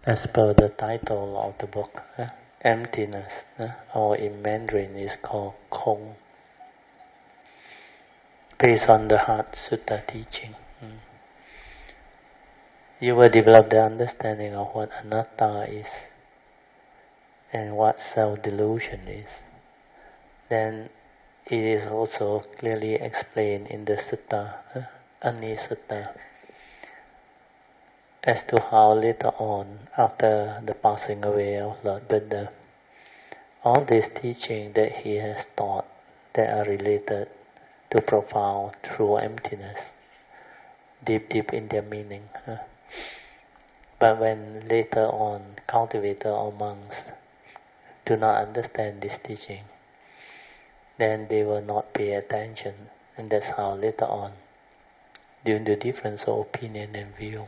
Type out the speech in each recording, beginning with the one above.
As per the title of the book, emptiness, or in Mandarin is called Kong, based on the Heart Sutta teaching. You will develop the understanding of what anatta is and what self-delusion is. Then it is also clearly explained in the sutta, Ani Sutta, as to how later on, after the passing away of Lord Buddha, all these teachings that he has taught that are related to profound true emptiness, deep in their meaning. But when later on cultivators or monks do not understand this teaching, then they will not pay attention, and that's how later on, due to difference of opinion and view,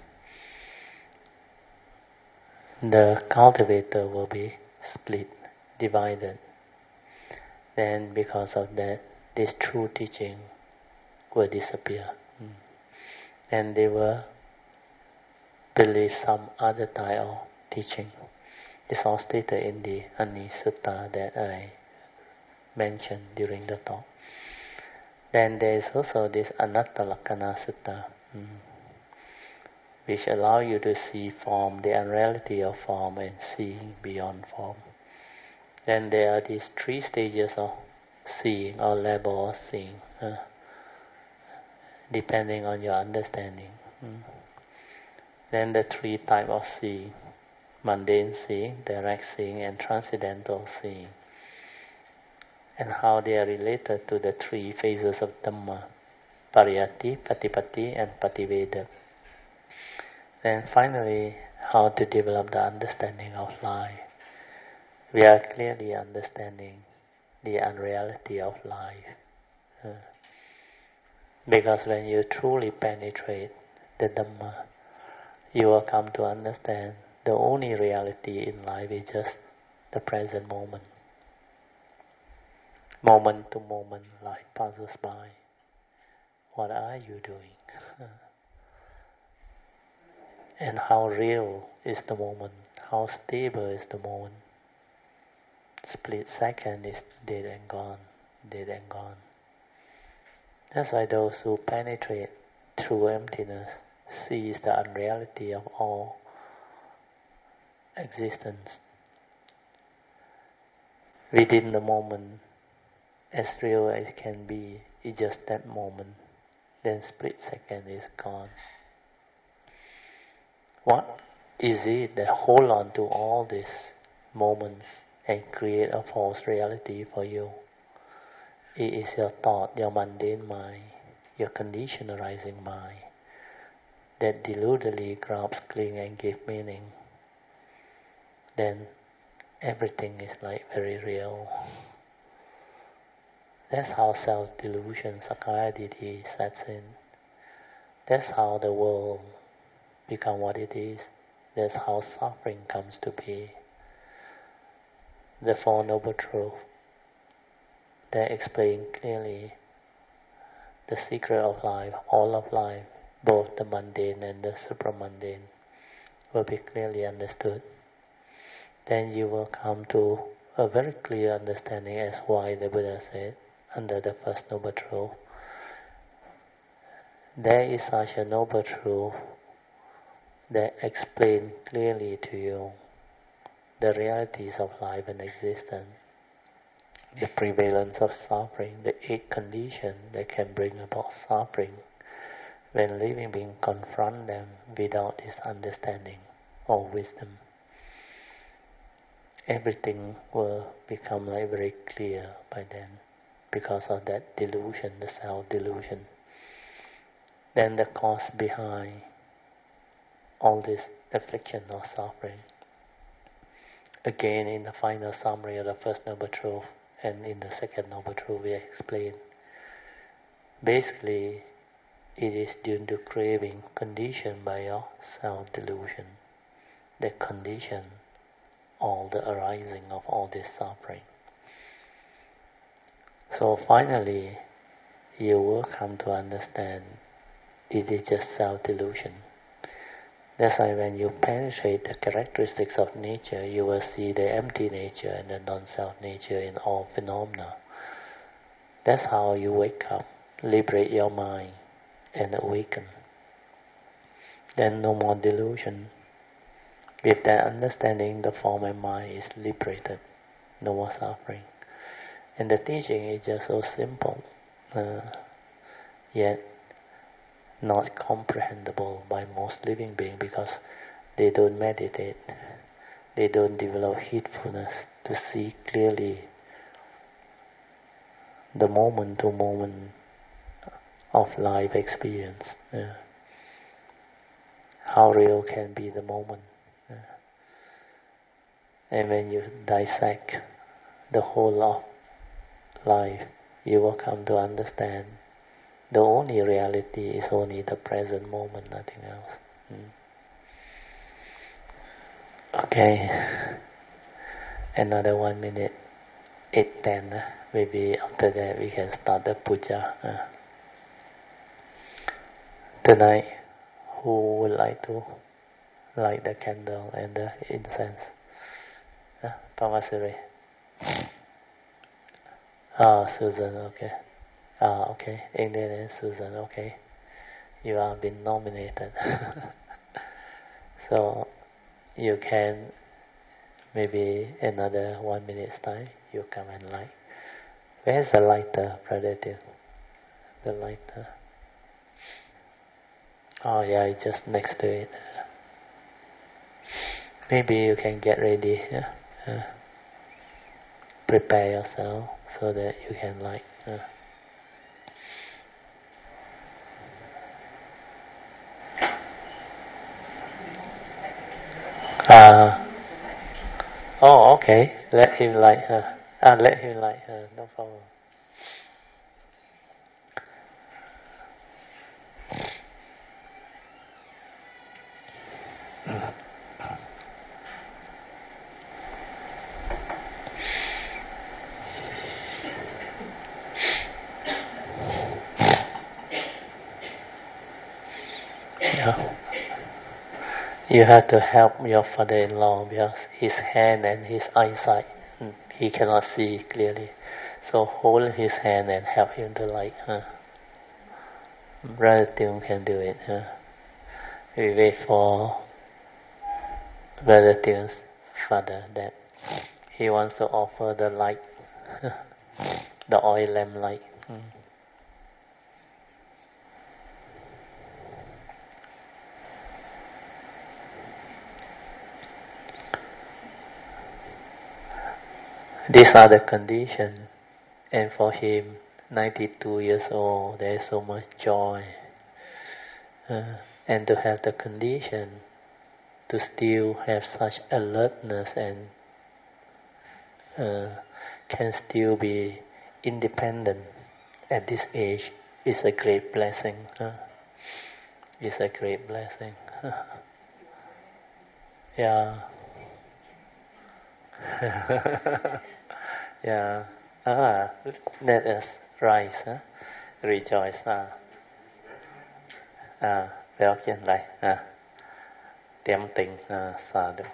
the cultivator will be split, divided. Then because of that, this true teaching will disappear. And they will believe some other type of teaching. It's all stated in the Ani Sutta that I mentioned during the talk. Then there is also this Anatta Lakkhana Sutta, which allow you to see form, the unreality of form, and seeing beyond form. Then there are these 3 stages of seeing or level of seeing, depending on your understanding. Then the 3 types of seeing: mundane seeing, direct seeing, and transcendental seeing, and how they are related to the 3 phases of Dhamma: Pariyatti, Patipatti, and Pativeda. Then finally, how to develop the understanding of life. We are clearly understanding the unreality of life. Because when you truly penetrate the Dhamma, you will come to understand the only reality in life is just the present moment. Moment to moment, life passes by. What are you doing? And how real is the moment? How stable is the moment? Split second is dead and gone, dead and gone. That's why those who penetrate through emptiness sees the unreality of all existence. Within the moment, as real as it can be, it's just that moment. Then split second is gone. What is it that hold on to all these moments and create a false reality for you? It is your thought, your mundane mind, your conditioned arising mind that deludedly grabs, cling, and give meaning. Then everything is like very real. That's how self-delusion, Sakkaya-ditthi sets in. That's how the world becomes what it is. That's how suffering comes to be. The Four Noble Truths that explain clearly the secret of life, all of life, both the mundane and the supramundane, will be clearly understood. Then you will come to a very clear understanding as why the Buddha said, under the First Noble Truth, there is such a noble truth that explains clearly to you the realities of life and existence, the prevalence of suffering, the 8 conditions that can bring about suffering when living beings confront them without this understanding or wisdom. Everything will become like very clear by then because of that delusion, the self-delusion. Then the cause behind all this affliction or suffering. Again, in the final summary of the First Noble Truth and in the Second Noble Truth, we explain. Basically, it is due to craving conditioned by your self-delusion that condition all the arising of all this suffering. So finally, you will come to understand it is just self-delusion. That's why when you penetrate the characteristics of nature, you will see the empty nature and the non-self nature in all phenomena. That's how you wake up, liberate your mind, and awaken. Then no more delusion. With that understanding, the form and mind is liberated, no more suffering. And the teaching is just so simple, yet not comprehensible by most living beings because they don't meditate, they don't develop heedfulness to see clearly the moment-to-moment of life experience. How real can be the moment. And when you dissect the whole of life, you will come to understand the only reality is only the present moment, nothing else. Okay, another 1 minute, 8:10. Maybe after that we can start the puja. Tonight, who would like to light the candle and the incense? Pamasiri. Susan, okay. Okay. England and Susan, okay. You have been nominated. So, you can, maybe another 1 minute's time, you come and light. Where's the lighter, Brother Dear? The lighter. Oh yeah, it's just next to it. Maybe you can get ready. Prepare yourself so that you can light. Oh, okay. Let him light her. Let him light her. No problem. You have to help your father-in-law because his hand and his eyesight, he cannot see clearly. So hold his hand and help him to light. Brother Tim can do it. We wait for Brother Tim's father that he wants to offer the light, the oil lamp light. These are the conditions, and for him, 92 years old, there is so much joy. And to have the condition to still have such alertness and can still be independent at this age is a great blessing. It's a great blessing. Yeah. Yeah. Let us rise. Rejoice. Béo trên lại. Tiệm tình. Xả được.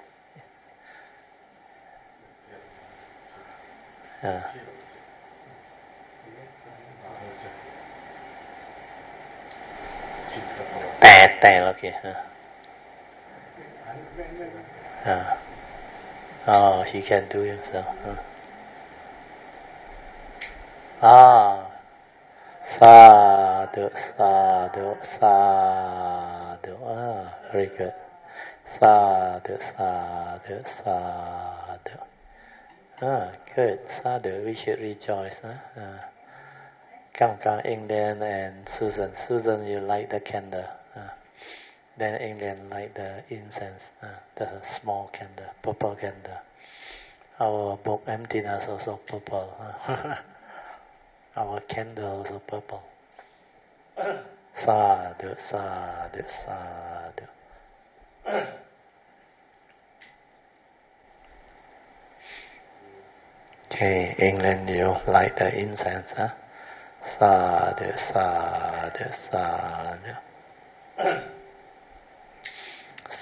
Tè là kìa. Oh, he can do himself. Sadhu, sadhu, sadhu. Very good. Sadhu, sadhu, sadhu. Good. Sadhu, we should rejoice. Kang England and Susan. Susan, you light the candle. Then England light the incense, the small candle, purple candle. Our book Emptiness also purple. Our candle also purple. Sadhu, sadhu, sadhu. Okay, England, you light the incense, Sadhu, sadhu, sadhu.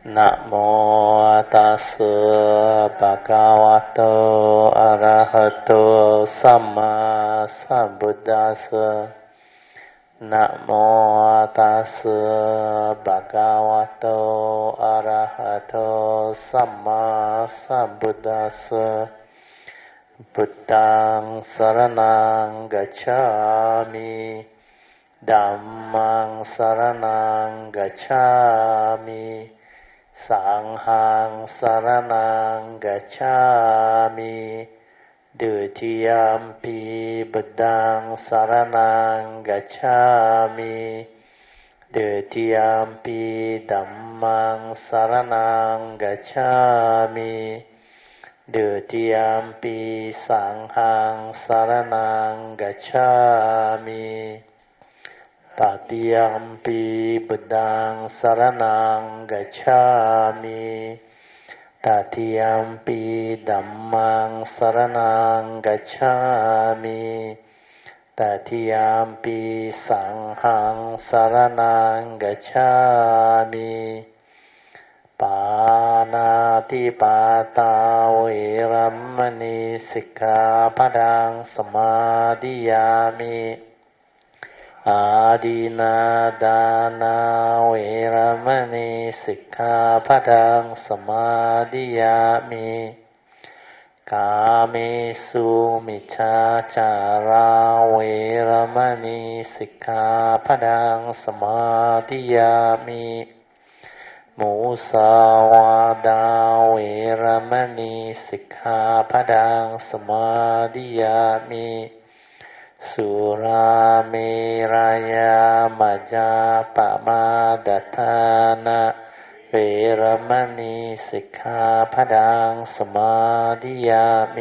นะโมตัสสะภะคะวะโตอะระหะโตสัมมาสัมพุทธัสสะนะโมตัสสะภะคะวะโตอะระหะโตสัมมาสัมพุทธัสสะพุทธังสรณังกัจฉามิธัมมังสรณังกัจฉามิสังฆังสรณังกัจฉามิดุติยมปิบุตตังสรณังกัจฉามิดุติยมปิธัมมังสรณังกัจฉามิดุติยมปิสังฆังสรณังกัจฉามิตติยมปิบุตตังสรณังกัจฉามิตติยมปิธัมมังสรณังกัจฉามิตติยมปิสังฆังสรณังกัจฉามิปานาติปาตาเวรัมมณีสิกขาปะทังสมาธิยามิอาดินาดานาเวรมณีสิกขาปะทังสมาธิยามิกาเมสุมิจฉาจาราเวรมณีสิกขาปะทังสมาธิยามิมุสาวาดาเวรมณีสิกขาปะทังสมาธิยามิสุราเมรยามัจจาปมาดัฏฐานะเวรมณีสิกขาปะทังสมาธิยามิ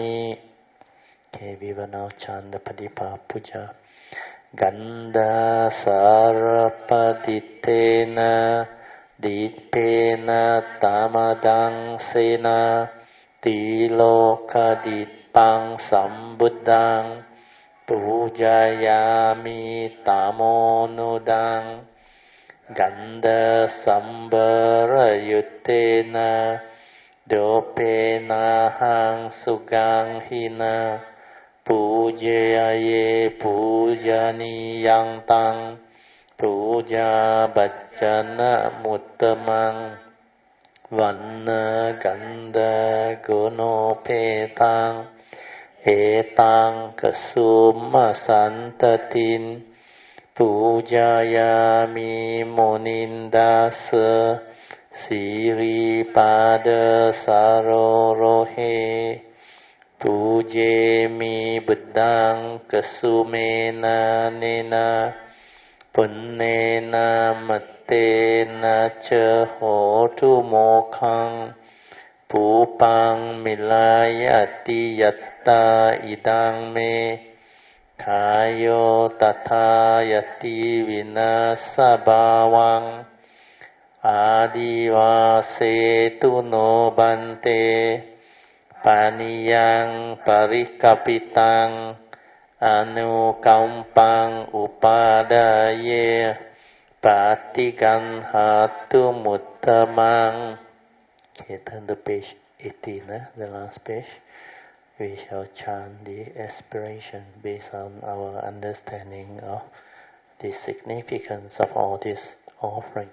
Okay, we will now chant the Padipa Puja. Gandha sarapatitena ditpena tamadang sena tilokadipang sambuddhang pujayami tamonudang Gandha sambarayutena dopena hang sugang hina pujaye pujaniyang tang puja bajjana muttamang vanna gandha gunopetang etang kasumma santatin pujayami munindasa siri pada sarorohe pujemi buddhang kasumena nena punnena mattena ca hotu mokhang pupang milayati yatta idang me kayo tatha yati vinasa bhavang adivase tu no bante paniyang parikapitang anukampang upadaye patiganhatu muttamang. Okay, turn to page 18, the last page. We shall chant the aspiration based on our understanding of the significance of all this offering.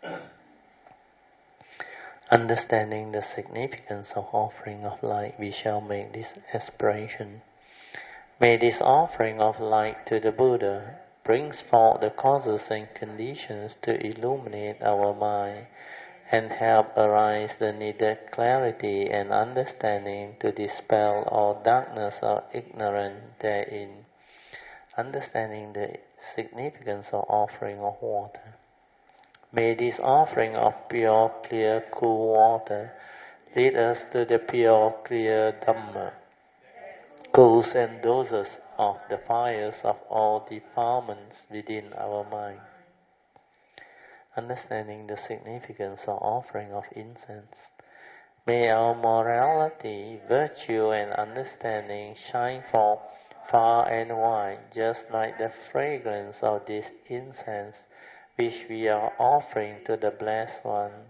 Understanding the significance of offering of light, we shall make this aspiration. May this offering of light to the Buddha brings forth the causes and conditions to illuminate our mind and help arise the needed clarity and understanding to dispel all darkness or ignorance therein. Understanding the significance of offering of water. May this offering of pure, clear, cool water lead us to the pure, clear Dhamma, cools and doses of the fires of all defilements within our mind. Understanding the significance of offering of incense. May our morality, virtue and understanding shine forth far and wide, just like the fragrance of this incense which we are offering to the Blessed One,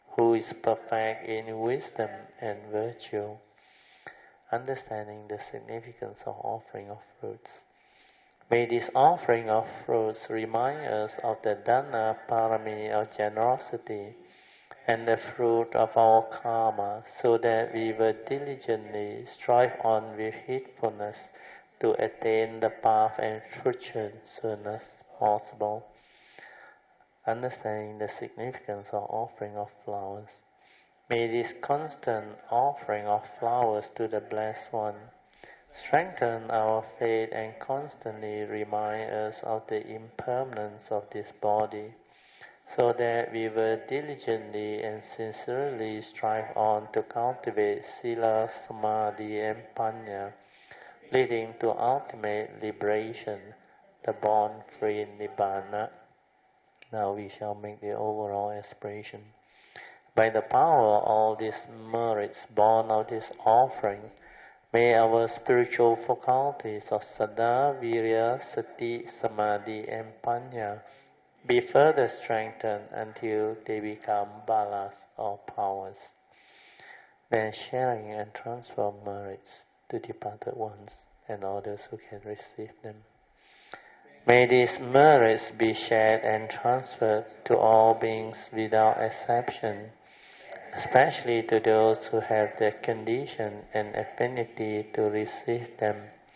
who is perfect in wisdom and virtue, understanding the significance of offering of fruits. May this offering of fruits remind us of the Dana Parami of generosity and the fruit of our karma, so that we will diligently strive on with heedfulness to attain the path and fruition soon as possible. Understanding the significance of offering of flowers. May this constant offering of flowers to the Blessed One strengthen our faith and constantly remind us of the impermanence of this body, so that we will diligently and sincerely strive on to cultivate Sila, Samadhi and Panya, leading to ultimate liberation, the born-free Nibbana. Now we shall make the overall aspiration. By the power of all these merits born of this offering, may our spiritual faculties of Saddha, Virya, Sati, Samadhi and Panya be further strengthened until they become balas or powers. Then sharing and transfer merits to departed ones and others who can receive them. May these merits be shared and transferred to all beings without exception, especially to those who have the condition and affinity to receive them.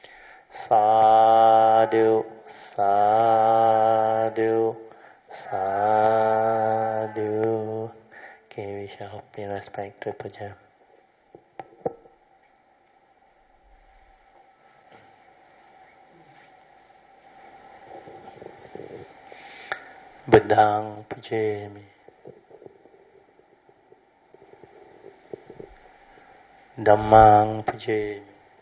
Sadhu, sadhu, sadhu. Okay, we shall pay respect to Puja. Buddhang Pujami. Dhammang Pujami.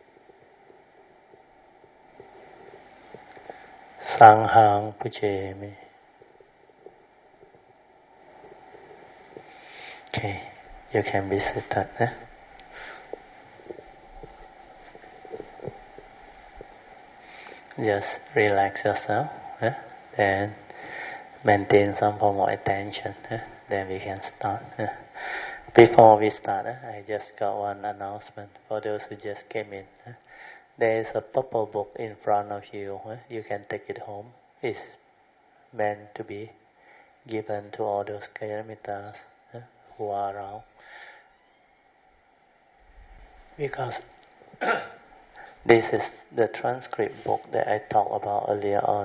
Sanghang Pujami. Okay, you can be seated. Just relax yourself. Then maintain some form of attention. Then we can start. Before we start, I just got one announcement for those who just came in. There is a purple book in front of you. You can take it home. It's meant to be given to all those Kalyanamitas who are around. Because this is the transcript book that I talked about earlier on.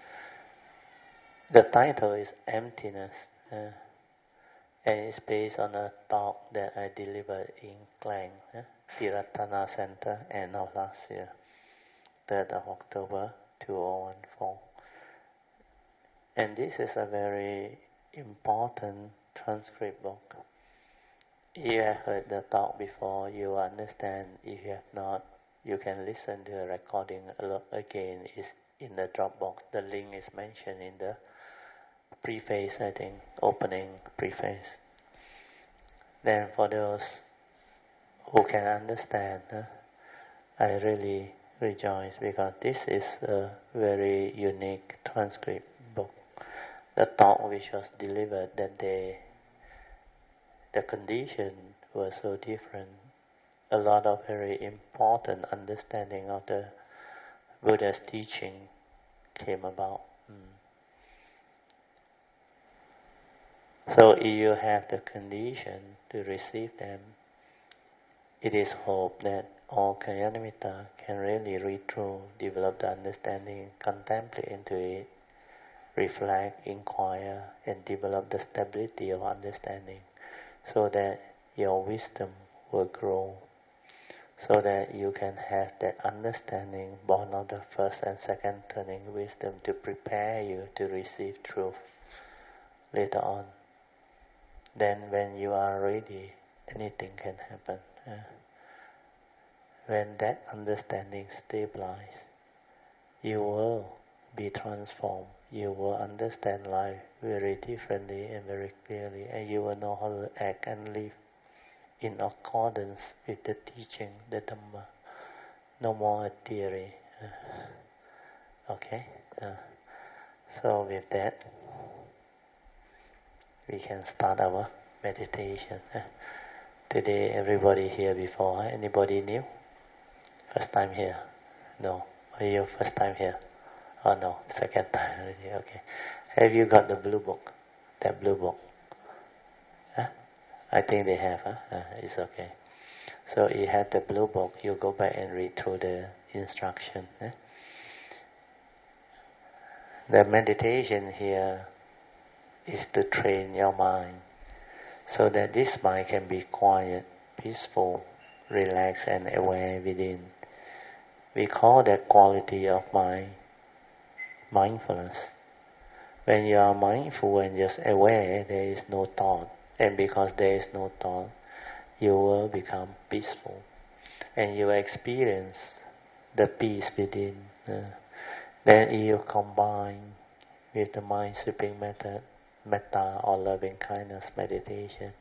The title is Emptiness. And it's based on a talk that I delivered in Klang, Tiratana Center, end of last year, 3rd of October 2014. And this is a very important transcript book. If you have heard the talk before, you understand. If you have not, you can listen to the recording again. It's in the Dropbox. The link is mentioned in the preface, I think, opening preface. Then for those who can understand, I really rejoice, because this is a very unique transcript book. The talk which was delivered that day, the condition was so different. A lot of very important understanding of the Buddha's teaching came about. So if you have the condition to receive them, it is hoped that all Kalyanamitta can really read through, develop the understanding, contemplate into it, reflect, inquire, and develop the stability of understanding, so that your wisdom will grow, so that you can have that understanding born of the first and second turning wisdom to prepare you to receive truth later on. Then when you are ready, anything can happen. When that understanding stabilizes, you will be transformed. You will understand life very differently and very clearly, and you will know how to act and live in accordance with the teaching, the Dhamma. No more a theory. Okay? So with that, we can start our meditation. Today everybody here before. Anybody new? First time here? No. Are you first time here? Oh no, second time already. Okay. Have you got the blue book? That blue book? Huh? I think they have. It's okay. So you have the blue book. You go back and read through the instruction. The meditation here is to train your mind so that this mind can be quiet, peaceful, relaxed and aware within. We call that quality of mind mindfulness. When you are mindful and just aware, there is no thought. And because there is no thought, you will become peaceful. And you experience the peace within. Then you combine with the mind sweeping method, metta or loving kindness meditation.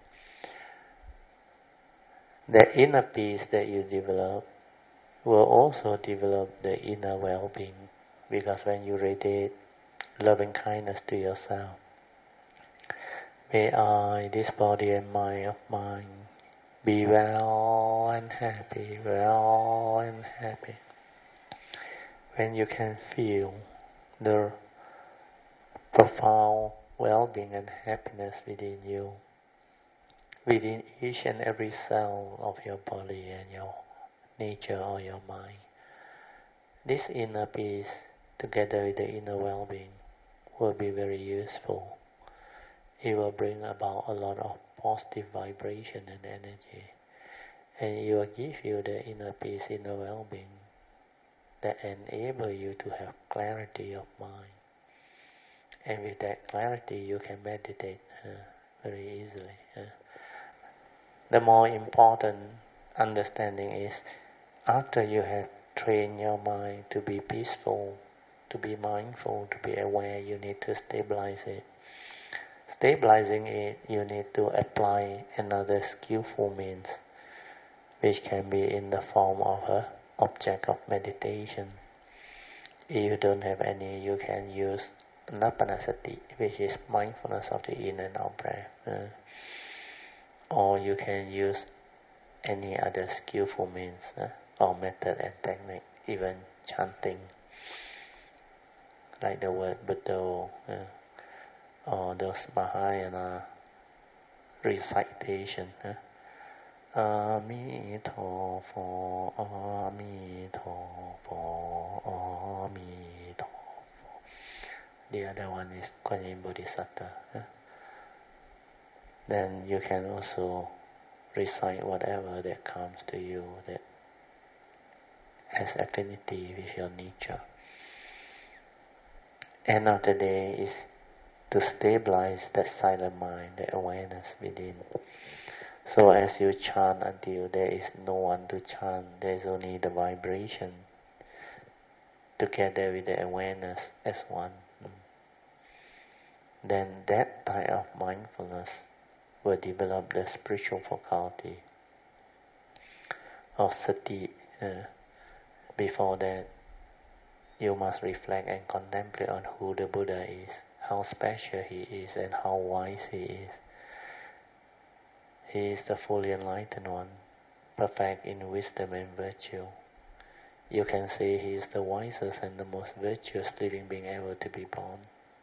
The inner peace that you develop will also develop the inner well-being, because when you radiate loving kindness to yourself, may I, this body and mind of mine, be well and happy, well and happy. When you can feel the profound well-being and happiness within you, within each and every cell of your body and your nature or your mind, this inner peace together with the inner well-being will be very useful. It will bring about a lot of positive vibration and energy, and it will give you the inner peace, inner well-being that enable you to have clarity of mind. And with that clarity you can meditate very easily. The more important understanding is, after you have trained your mind to be peaceful, to be mindful, to be aware, you need to stabilize it. Stabilizing it, you need to apply another skillful means, which can be in the form of an object of meditation. If you don't have any, you can use anapanasati, which is mindfulness of the in and out breath. Or you can use any other skillful means or method and technique, even chanting, like the word Buddha, or those Mahayana recitation. Amitofo, Amitofo, Amitofo. The other one is Kuan Bodhisattva. Then you can also recite whatever that comes to you that has affinity with your nature. End of the day is to stabilize that silent mind, the awareness within. So as you chant until there is no one to chant, there is only the vibration together with the awareness as one. Then that type of mindfulness will develop the spiritual faculty of sati. Before that, you must reflect and contemplate on who the Buddha is, how special he is and how wise he is. He is the fully enlightened one, perfect in wisdom and virtue. You can say he is the wisest and the most virtuous living being ever to be born.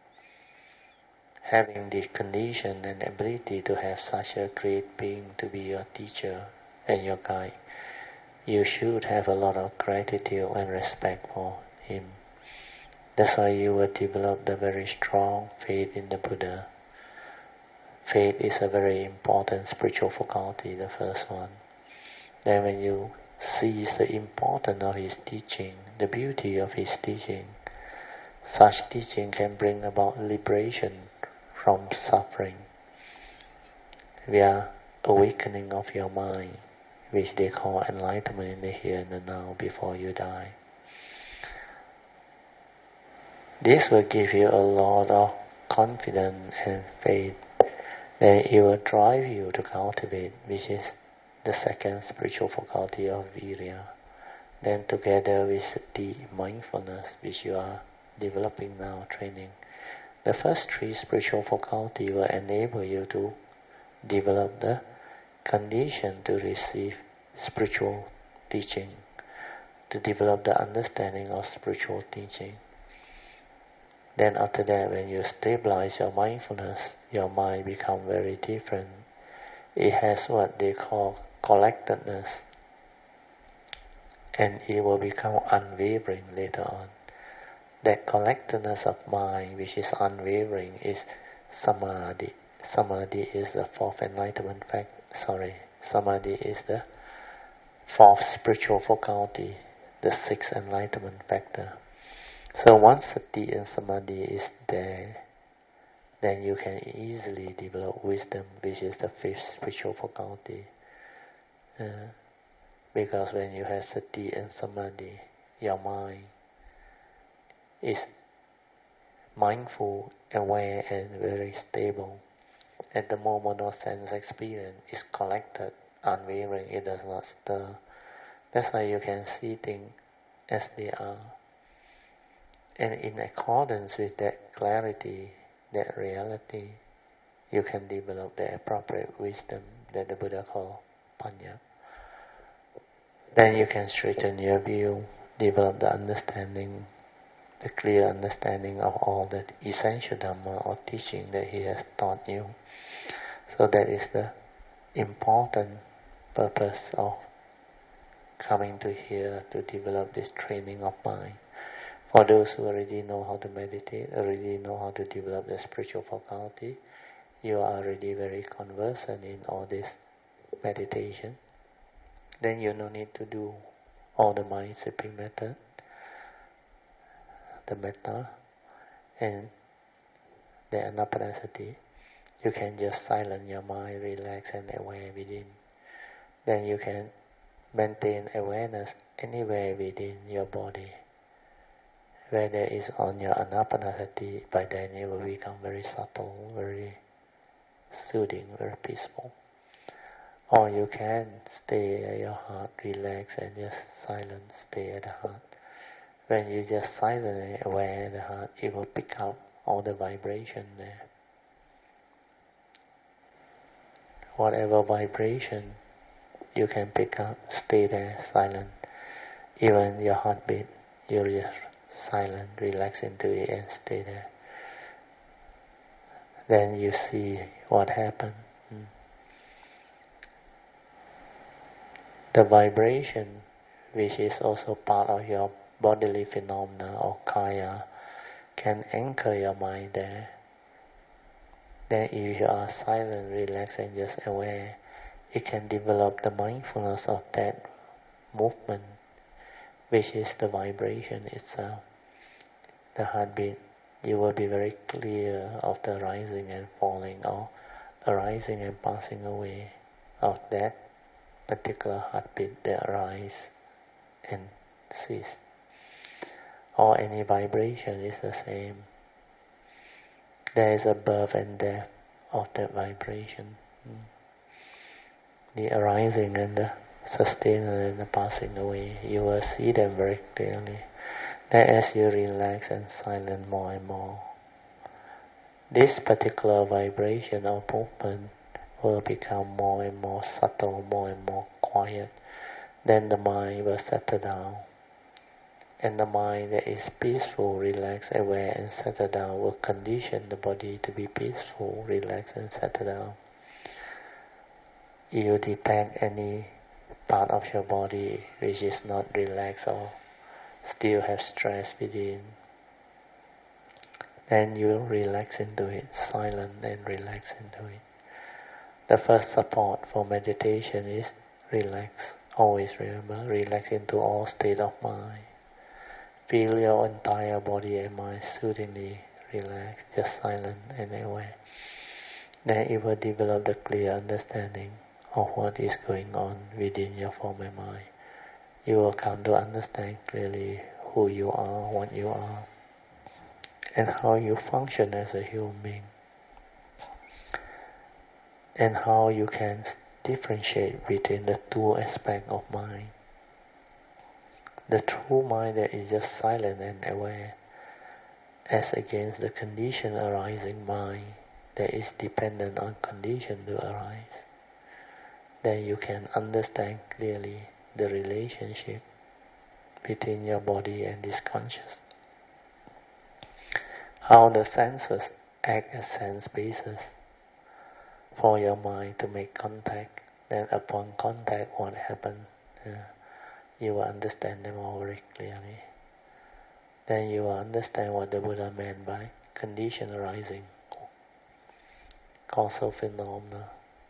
Having the condition and ability to have such a great being to be your teacher and your guide, you should have a lot of gratitude and respect for him. That's why you will develop the very strong faith in the Buddha. Faith is a very important spiritual faculty, the first one. Then when you seize the importance of his teaching, the beauty of his teaching, such teaching can bring about liberation from suffering via awakening of your mind, which they call enlightenment in the here and the now before you die. This will give you a lot of confidence and faith that it will drive you to cultivate, which is the second spiritual faculty of virya. Then together with sati, mindfulness, which you are developing now, training, the first three spiritual faculty will enable you to develop the condition to receive spiritual teaching, to develop the understanding of spiritual teaching. Then after that, when you stabilize your mindfulness, your mind becomes very different. It has what they call collectedness, and it will become unwavering later on. That collectedness of mind, which is unwavering, is samadhi. Samadhi is the fourth enlightenment Samadhi is the fourth spiritual faculty, the sixth enlightenment factor. So once sati and samadhi is there, then you can easily develop wisdom, which is the fifth spiritual faculty. Because when you have sati and samadhi, your mind is mindful, aware, and very stable. At the moment of sense experience is collected, unwavering, it does not stir. That's why you can see things as they are. And in accordance with that clarity, that reality, you can develop the appropriate wisdom that the Buddha called panya. Then you can straighten your view, develop the understanding, the clear understanding of all the essential Dhamma or teaching that he has taught you. So that is the important purpose of coming to here, to develop this training of mind. For those who already know how to meditate, already know how to develop the spiritual faculty, you are already very conversant in all this meditation. Then you no need to do all the mind sipping method, the metta, and the anapanasati. You can just silence your mind, relax and aware within. Then you can maintain awareness anywhere within your body. Whether it's on your anapanasati, by then it will become very subtle, very soothing, very peaceful. Or you can stay at your heart, relax and just silent, stay at the heart. When you just silent and aware at the heart, it will pick up all the vibration there. Whatever vibration you can pick up, stay there, silent. Even your heartbeat, you're just silent, relax into it and stay there. Then you see what happened. The vibration, which is also part of your bodily phenomena or kaya, can anchor your mind there. Then if you are silent, relaxed and just aware, it can develop the mindfulness of that movement, which is the vibration itself. The heartbeat, you will be very clear of the rising and falling, or arising and passing away of that particular heartbeat that rise and cease. Or any vibration is the same. There is a birth and death of that vibration. The arising and the sustaining and the passing away, you will see them very clearly. Then as you relax and silent more and more, this particular vibration or movement will become more and more subtle, more and more quiet. Then the mind will settle down. And the mind that is peaceful, relaxed, aware and settled down will condition the body to be peaceful, relaxed and settled down. If you detect any part of your body which is not relaxed or still have stress within, then you relax into it, silent and relax into it. The first support for meditation is relax. Always remember, relax into all state of mind. Feel your entire body and mind soothingly relaxed, just silent and aware. Then it will develop the clear understanding of what is going on within your form and mind. You will come to understand clearly who you are, what you are, and how you function as a human being, and how you can differentiate between the two aspects of mind. The true mind that is just silent and aware, as against the conditioned arising mind, that is dependent on condition to arise, then you can understand clearly the relationship between your body and this consciousness. How the senses act as sense bases for your mind to make contact. Then upon contact, what happens? You will understand them all very clearly. Then you will understand what the Buddha meant by condition arising, causal phenomena.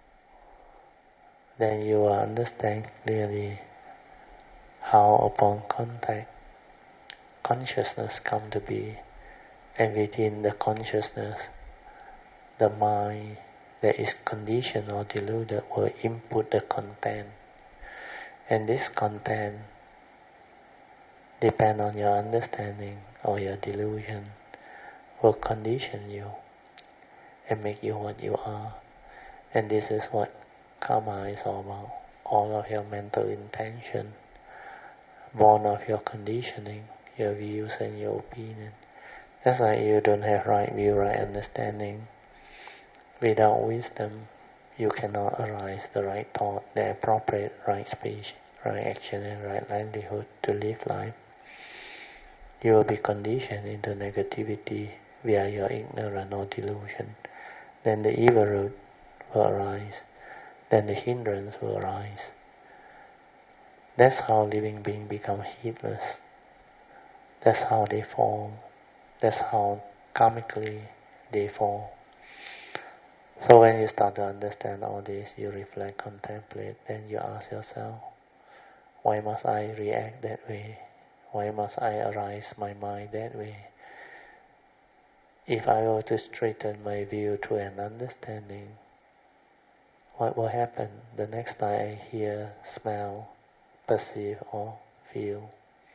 Then you will understand clearly how upon contact, consciousness come to be, and within the consciousness, the mind that is conditioned or deluded will input the content. And this content depend on your understanding or your delusion, will condition you and make you what you are. And this is what karma is all about. All of your mental intention, born of your conditioning, your views and your opinion. That's why you don't have right view, right understanding. Without wisdom, you cannot arise the right thought, the appropriate right speech, right action and right livelihood to live life. You will be conditioned into negativity via your ignorance or delusion. Then the evil root will arise. Then the hindrance will arise. That's how living beings become heedless. That's how they fall. That's how karmically they fall. So when you start to understand all this, you reflect, contemplate, then you ask yourself, why must I react that way? Why must I arise my mind that way? If I were to straighten my view to an understanding, what will happen the next time I hear, smell, perceive or feel?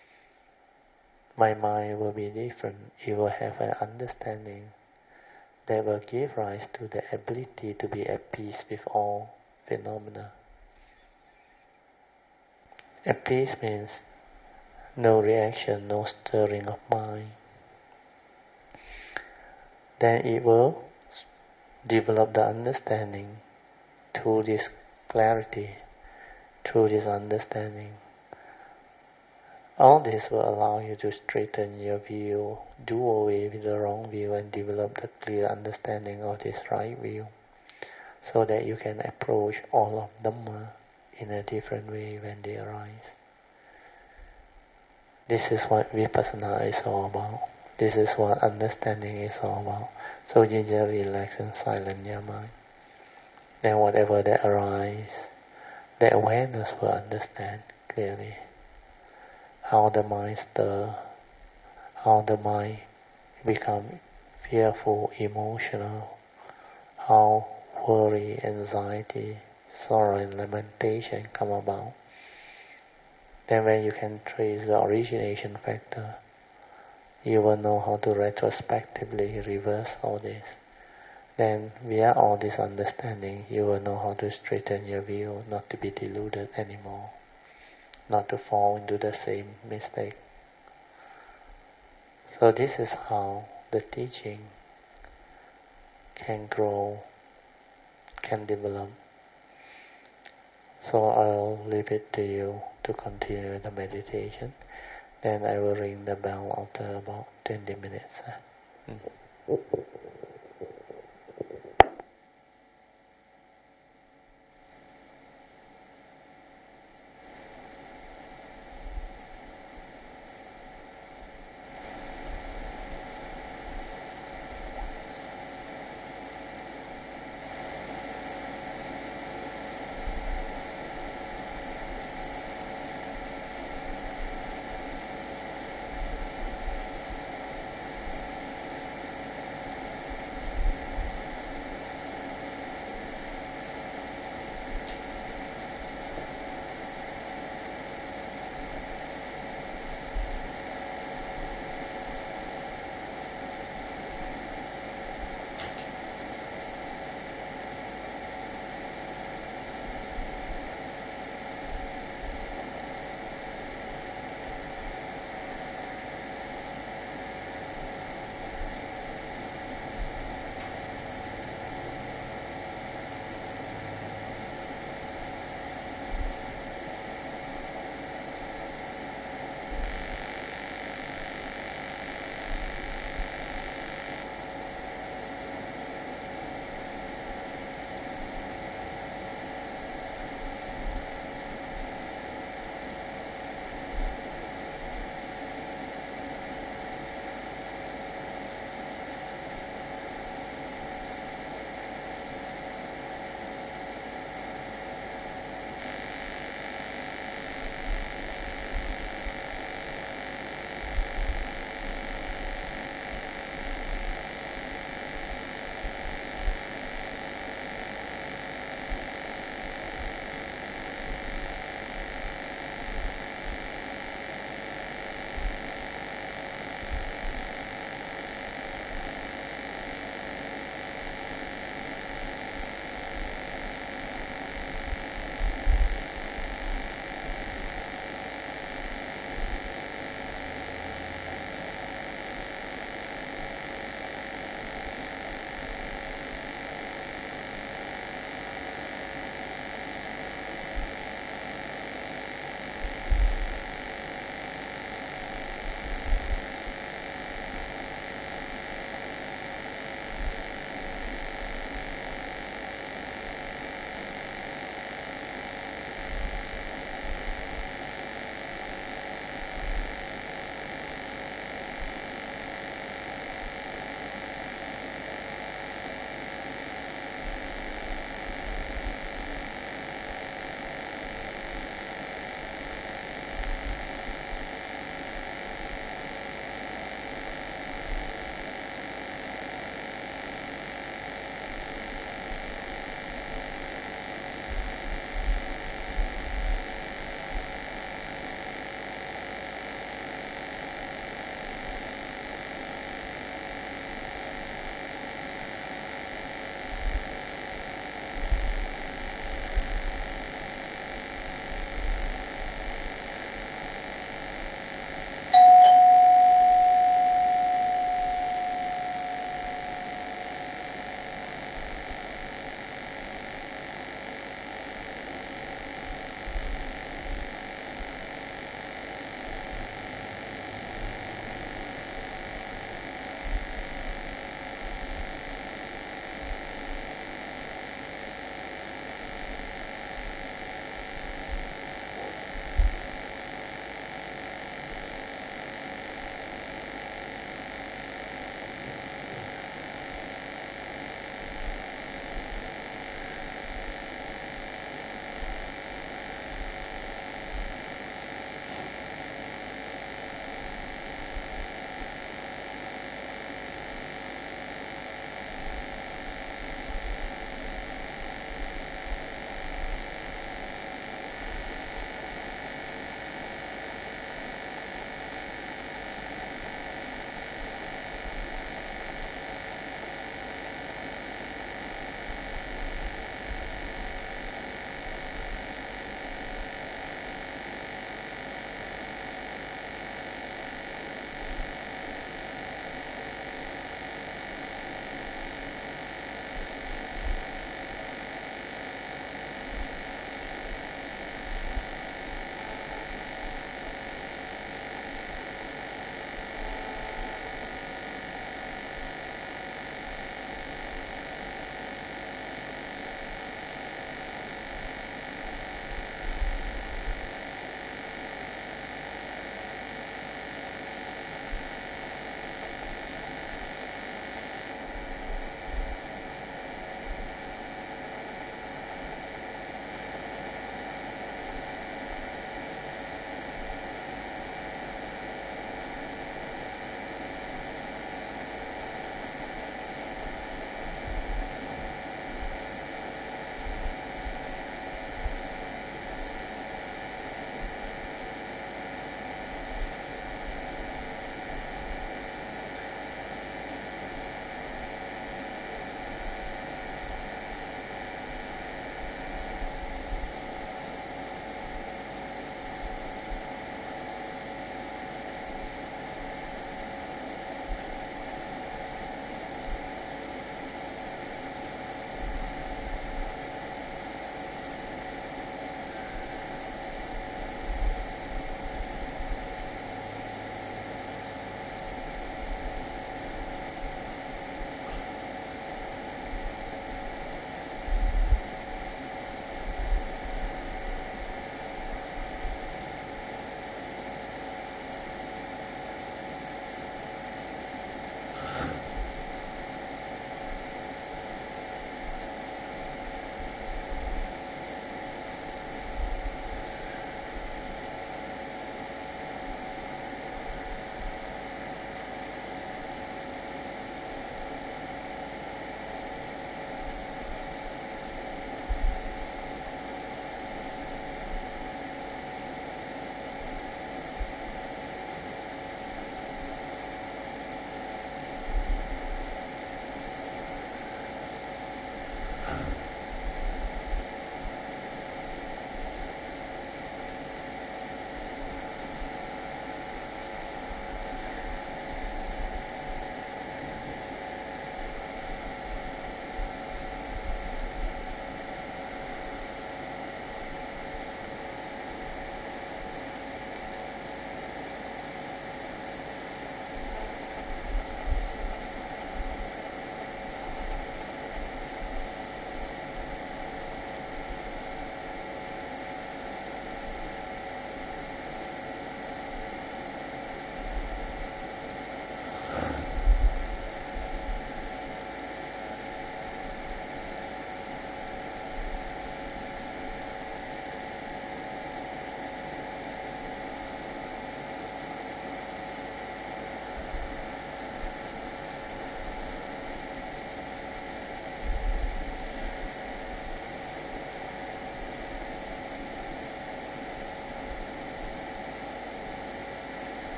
My mind will be different. It will have an understanding that will give rise to the ability to be at peace with all phenomena. At peace means no reaction, no stirring of mind. Then it will develop the understanding through this clarity, through this understanding. All this will allow you to straighten your view, do away with the wrong view and develop the clear understanding of this right view, so that you can approach all of Dhamma in a different way when they arise. This is what Vipassana is all about. This is what understanding is all about. So you just relax and silence your mind. Then whatever that arises, the awareness will understand clearly how the mind stirs, how the mind becomes fearful, emotional, how worry, anxiety, sorrow and lamentation come about. Then when you can trace the origination factor, you will know how to retrospectively reverse all this. Then via all this understanding, you will know how to straighten your view, not to be deluded anymore, not to fall into the same mistake. So this is how the teaching can grow, can develop. So I'll leave it to you to continue the meditation. Then I will ring the bell after about 20 minutes.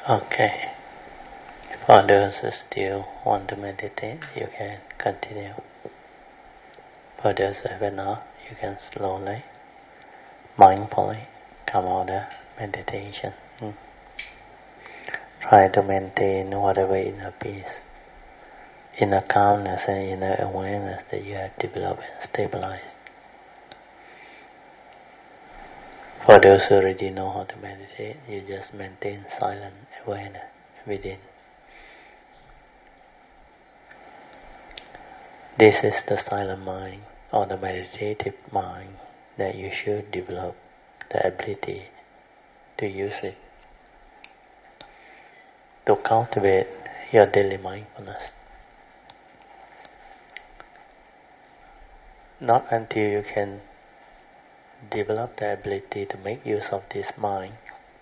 Okay. For those who still want to meditate, you can continue. For those who have not, you can slowly, mindfully come out of meditation. Try to maintain whatever inner peace, inner calmness and inner awareness that you have developed and stabilized. For those who already know how to meditate, you just maintain silent awareness within. This is the silent mind or the meditative mind that you should develop the ability to use it to cultivate your daily mindfulness. Not until you can develop the ability to make use of this mind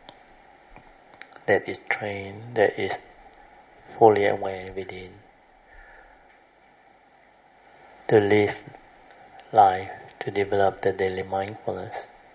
that is trained, that is fully aware within, to live life, to develop the daily mindfulness,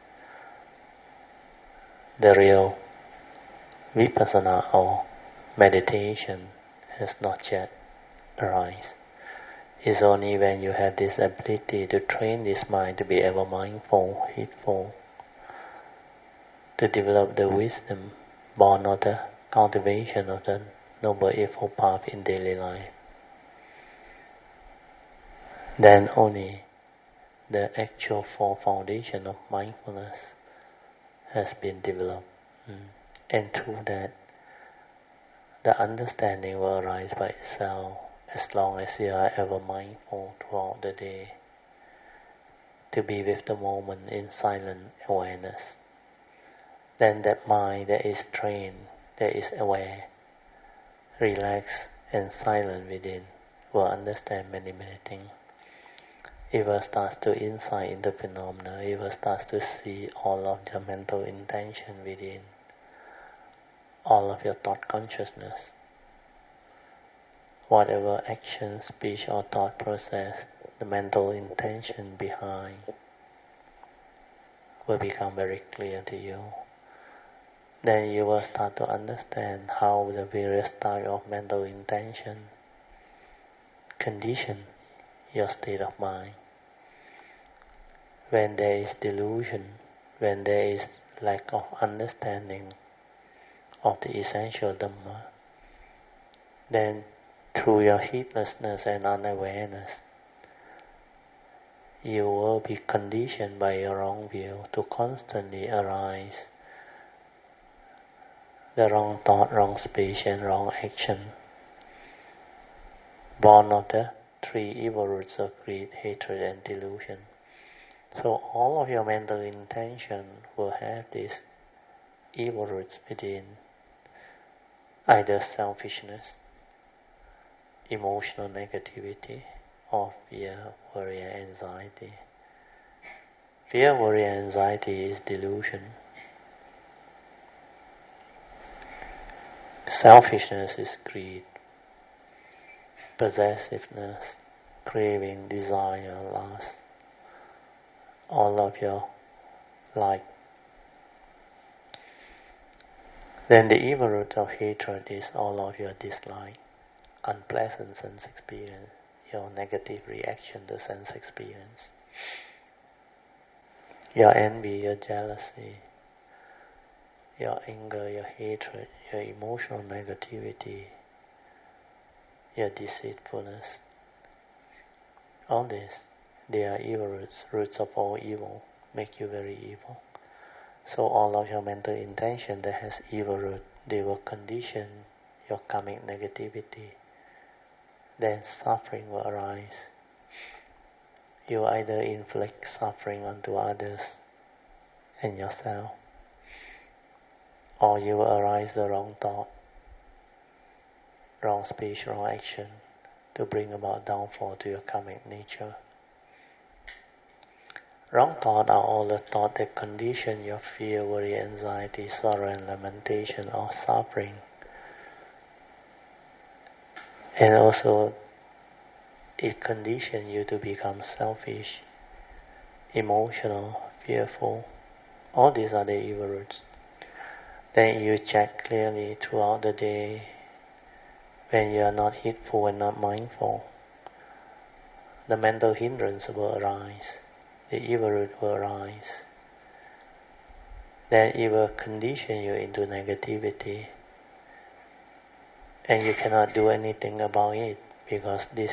the real vipassana or meditation has not yet arisen. It's only when you have this ability to train this mind to be ever mindful, heedful, to develop the wisdom born of the cultivation of the Noble Eightfold Path in daily life, then only the actual four foundation of mindfulness has been developed. And through that, the understanding will arise by itself as long as you are ever mindful throughout the day, to be with the moment in silent awareness. Then that mind that is trained, that is aware, relaxed and silent within, will understand many things. It will start to insight into phenomena. It will start to see all of your mental intention within, all of your thought consciousness. Whatever action, speech or thought process, the mental intention behind will become very clear to you. Then you will start to understand how the various types of mental intention condition your state of mind. When there is delusion, when there is lack of understanding of the essential Dhamma, then through your heedlessness and unawareness, you will be conditioned by your wrong view to constantly arise the wrong thought, wrong speech and wrong action, born of the three evil roots of greed, hatred and delusion. So all of your mental intention will have these evil roots within, either selfishness, emotional negativity, or fear, worry and anxiety. Fear, worry and anxiety is delusion. Selfishness is greed. Possessiveness, craving, desire, lust, all of your like. Then the evil root of hatred is all of your dislike, unpleasant sense experience, your negative reaction to sense experience, your envy, your jealousy, your anger, your hatred, your emotional negativity, your deceitfulness. All this, they are evil roots, roots of all evil, make you very evil. So all of your mental intention that has evil root, they will condition your karmic negativity. Then suffering will arise. You either inflict suffering onto others and yourself, or you will arise the wrong thought, wrong speech, wrong action to bring about downfall to your karmic nature. Wrong thoughts are all the thoughts that condition your fear, worry, anxiety, sorrow and lamentation or suffering. And also it conditions you to become selfish, emotional, fearful. All these are the evil roots. Then you check clearly throughout the day when you are not heedful and not mindful. The mental hindrance will arise, the evil root will arise. Then it will condition you into negativity. And you cannot do anything about it because this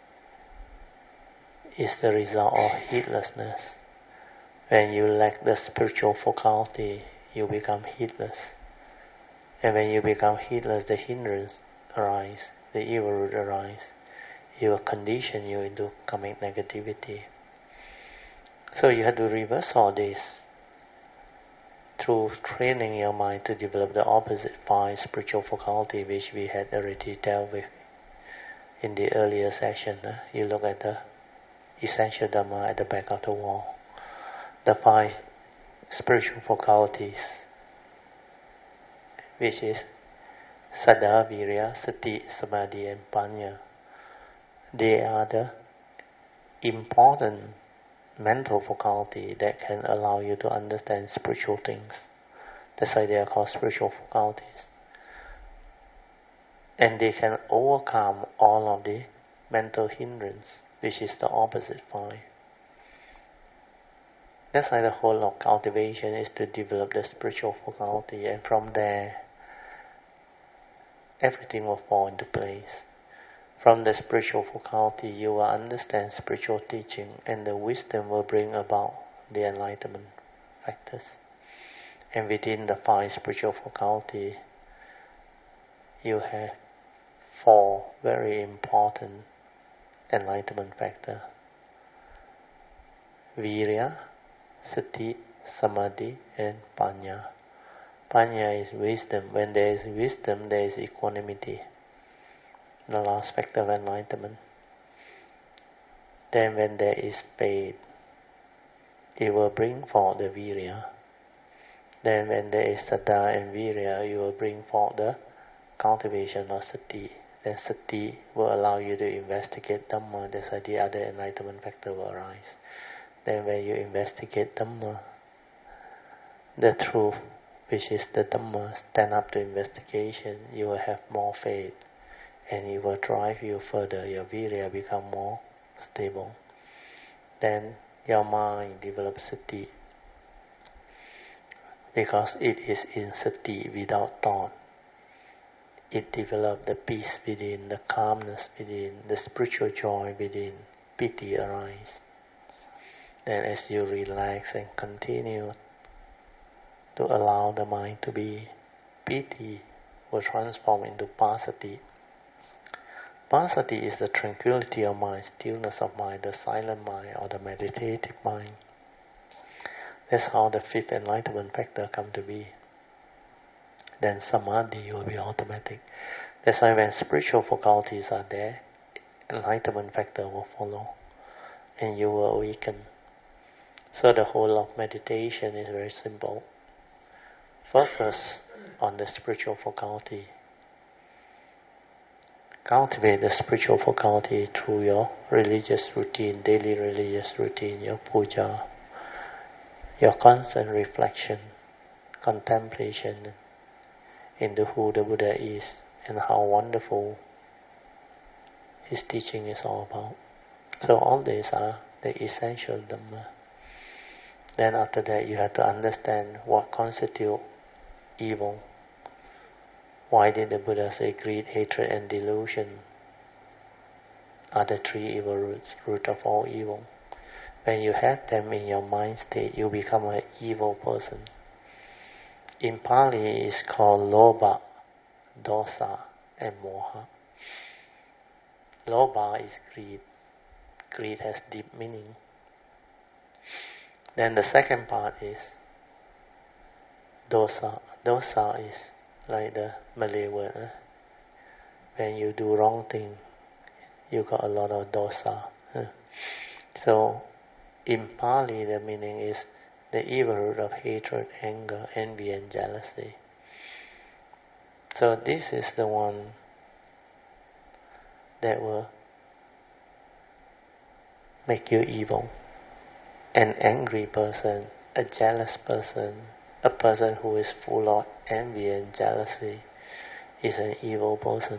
is the result of heedlessness. When you lack the spiritual faculty, you become heedless. And when you become heedless, the hindrance arise, the evil root arise. It will condition you into coming negativity. So you have to reverse all this through training your mind to develop the opposite 5 spiritual faculty, which we had already dealt with in the earlier session. You look at the essential Dhamma at the back of the wall. The 5 spiritual faculties, which is Saddha, Virya, Sati, Samadhi and Panya. They are the important mental faculty that can allow you to understand spiritual things. That's why they are called spiritual faculties. And they can overcome all of the mental hindrance, which is the opposite 5. That's why the whole of cultivation is to develop the spiritual faculty, and from there everything will fall into place. From the spiritual faculty, you will understand spiritual teaching, and the wisdom will bring about the enlightenment factors. And within the 5 spiritual faculty, you have 4 very important enlightenment factors: Virya, Sati, Samadhi, and Panya. Panya is wisdom. When there is wisdom, there is equanimity, the last factor of enlightenment. Then when there is faith, it will bring forth the Virya. Then when there is Saddha and Virya, you will bring forth the cultivation of Sati. Then Sati will allow you to investigate Dhamma. That's why the other enlightenment factor will arise. Then when you investigate Dhamma, the truth, which is the Dhamma, stand up to investigation, you will have more faith, and it will drive you further. Your Virya become more stable. Then your mind develops Sati, because it is in Sati without thought. It develops the peace within, the calmness within, the spiritual joy within. Piti arises. Then as you relax and continue to allow the mind to be, Piti will transform into Passaddhi. Passaddhi is the tranquility of mind, stillness of mind, the silent mind or the meditative mind. That's how the 5th enlightenment factor come to be. Then Samadhi will be automatic. That's why when spiritual faculties are there, enlightenment factor will follow, and you will awaken. So the whole of meditation is very simple. Focus on the spiritual faculty. Cultivate the spiritual faculty through your religious routine, daily religious routine, your puja, your constant reflection, contemplation into who the Buddha is and how wonderful his teaching is all about. So all these are the essential Dhamma. Then after that you have to understand what constitutes evil. Why did the Buddha say greed, hatred and delusion are the 3 evil roots, root of all evil? When you have them in your mind state, you become an evil person. In Pali it's called Lobha, Dosa and Moha. Lobha is greed. Greed has deep meaning. Then the second part is Dosa. Dosa is like the Malay word. When you do wrong thing, you got a lot of dosa. So in Pali the meaning is the evil root of hatred, anger, envy and jealousy. So this is the one that will make you evil. An angry person, a jealous person, A person who is full of envy and jealousy is an evil person.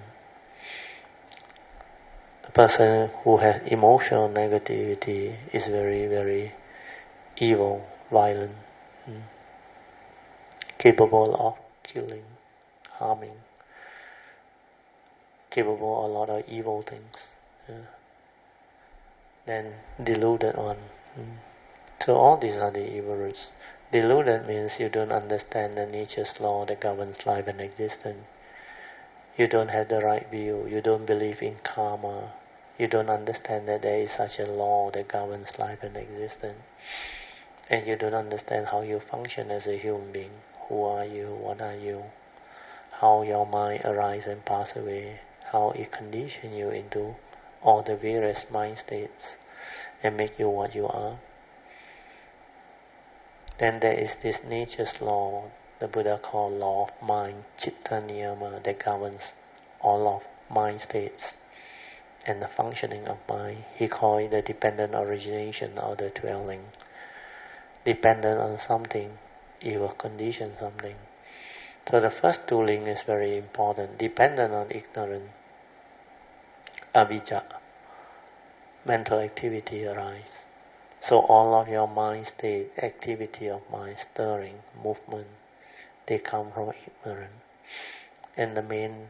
A person who has emotional negativity is very, very evil, violent, capable of killing, harming, capable of a lot of evil things. Then deluded one. So all these are the evil roots. Deluded means you don't understand the nature's law that governs life and existence. You don't have the right view. You don't believe in karma. You don't understand that there is such a law that governs life and existence. And you don't understand how you function as a human being. Who are you? What are you? How your mind arises and passes away. How it conditions you into all the various mind states and make you what you are. Then there is this nature's law, the Buddha called law of mind, Chitta Niyama, that governs all of mind states and the functioning of mind. He called it the dependent origination of the dwelling. Dependent on something, it will condition something. So the first two links is very important. Dependent on ignorance, avijja, mental activity arises. So all of your mind state, activity of mind, stirring, movement, they come from ignorance. And the main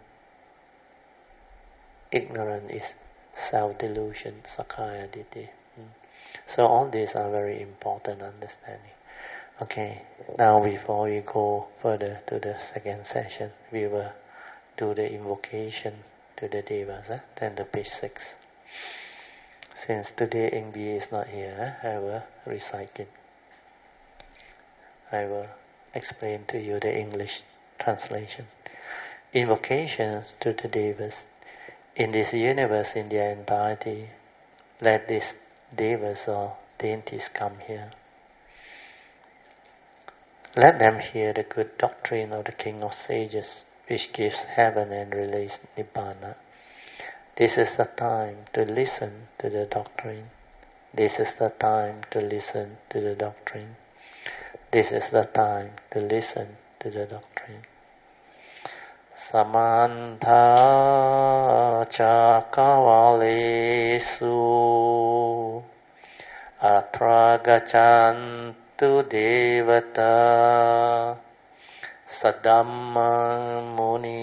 ignorance is self-delusion, sakkaya ditthi. So all these are very important understanding. Okay, now before we go further to the second session, we will do the invocation to the devas, then the page 6. Since today NB is not here, I will recite it. I will explain to you the English translation. Invocations to the devas. In this universe, in their entirety, let these devas or deities come here. Let them hear the good doctrine of the King of Sages, which gives heaven and release Nibbana. This is the time to listen to the doctrine. This is the time to listen to the doctrine. This is the time to listen to the doctrine. Samantha Chakavalesu Atra Gachantu Devata Sadammang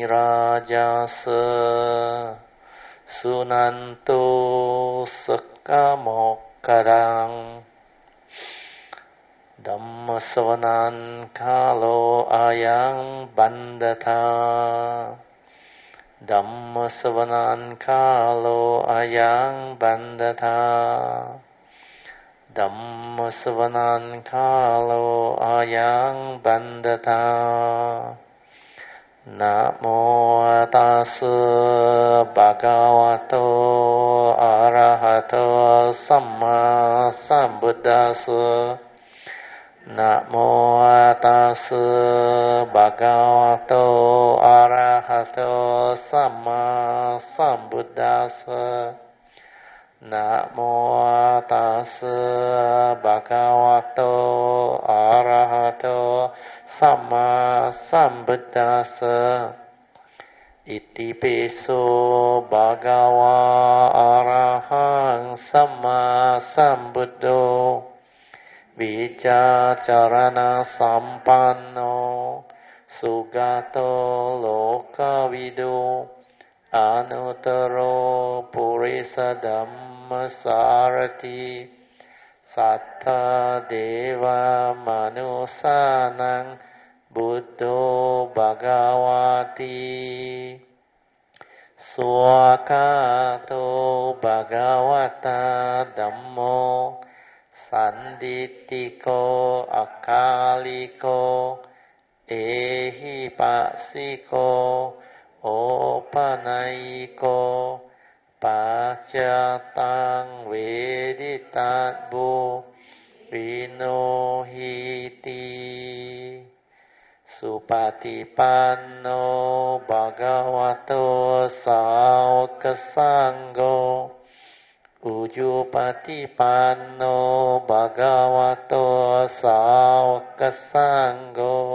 Munirajasa Sunanto Sakkamokkarang Dhammasavanan Kalo Ayang Bandata Dhammasavanan Kalo Ayang Bandata Dhammasavanan Kalo Ayang Bandata Namo tassa bhagavato arahato samma sambuddhassa. Namo tassa bhagavato arahato samma sambuddhassa. Namo tassa bhagavato arahato Samma Sambuddhassa. Iti piso bhagava arahang samma sambuddho Vicacarana sampanno sugato lokavido Anuttaro purisa dhammasarati Satta deva manusanang Buddho Bhagavati Swakato Bhagavata Dhammo Sanditiko Akaliko Ehi Pasiko Opanayiko Pacatang Veditatbu Vinohiti Supatipanno Bhagavato Saukasanggo Ujupatipanno Bhagavato Saukasanggo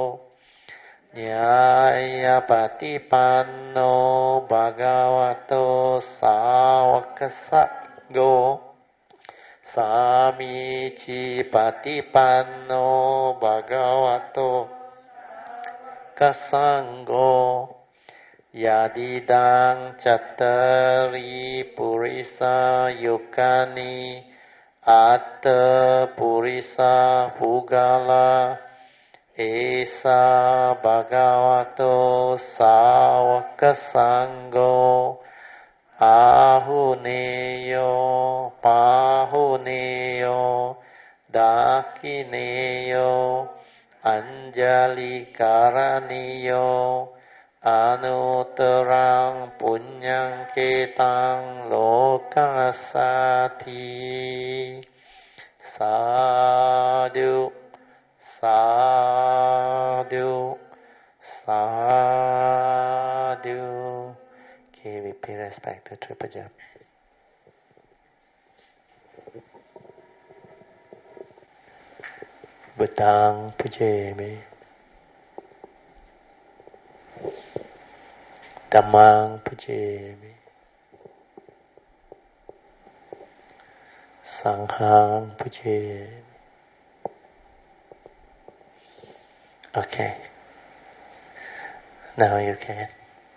ยายาปฏิปันโนภะคะวะโตสาวกสังโฆสามีจิปฏิปันโนภะคะวะโตกัสสังโฆยาดิดังจัตตาริปุริสายุคานิอัตตปุริสาภูกาลาเอสาภะคะวะโตสาวกสังโฆอาหุเนโยปาหุเนโยดาคิเนโยอัญจลิการณิโยอนุตรังปุญญังเกตังโลกัสสาธิสาธุสาธุสาธุ Okay, we pay respect to Tripajap. Buddhang pujemi Dhammang pujemi Sanghang pujemi. Okay. Now you can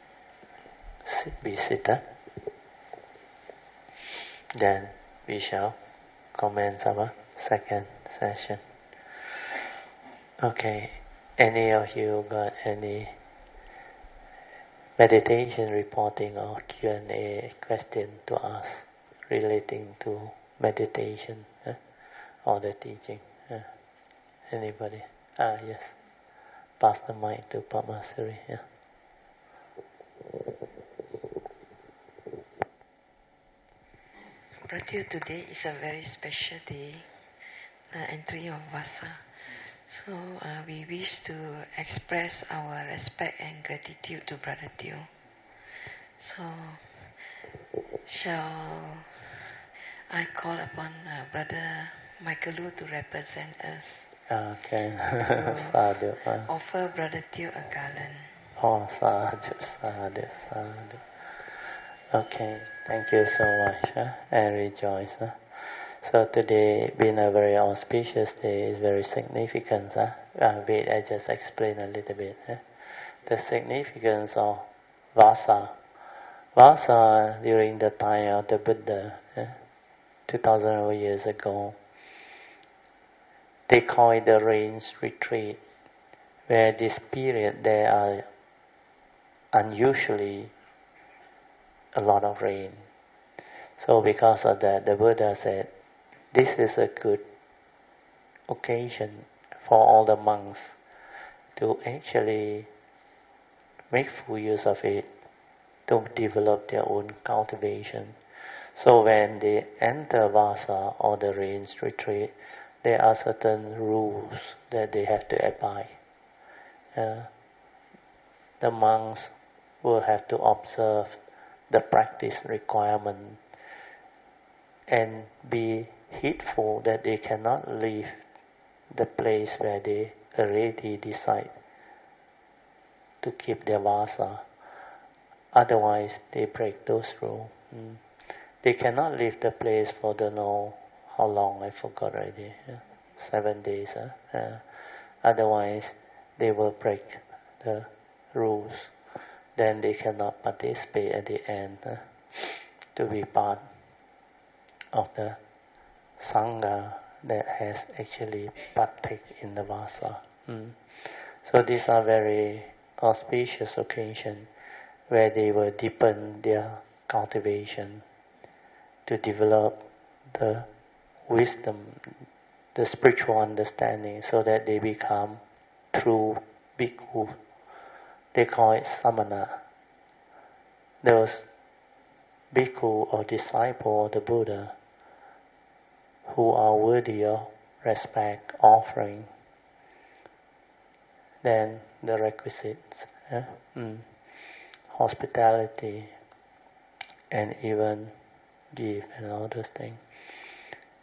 be seated. Then we shall commence our second session. Okay. Any of you got any meditation reporting or Q&A question to ask relating to meditation or the teaching? Anybody? Yes. Pass the mic to Pamasuri. Yeah. Pratyu, today is a very special day, the entry of Vasa. So we wish to express our respect and gratitude to Brother Teo. So shall I call upon Brother Michael to represent us? Okay. Sadhu. Offer Brother Teo a garland. Oh, sadhu, sadhu, sadhu. Okay, thank you so much. I rejoice. So today, being a very auspicious day, is very significant. Wait, I just explain a little bit. The significance of Vasa. Vasa, during the time of the Buddha, 2,000 years ago, they call it the rains retreat, where this period there are unusually a lot of rain. So because of that, the Buddha said, this is a good occasion for all the monks to actually make full use of it, to develop their own cultivation. So when they enter Vasa or the rains retreat, there are certain rules that they have to abide. The monks will have to observe the practice requirement and be heedful that they cannot leave the place where they already decide to keep their Vasa. Otherwise, they break those rules. They cannot leave the place for the know how long, I forgot already. 7 days. Otherwise, they will break the rules. Then they cannot participate at the end to be part of the Sangha that has actually partake in the Vasa. So these are very auspicious occasions where they will deepen their cultivation to develop the wisdom, the spiritual understanding, so that they become true bhikkhu. They call it samana. Those bhikkhu or disciple of the Buddha who are worthy of respect, offering, then the requisites, hospitality, and even give and all those things.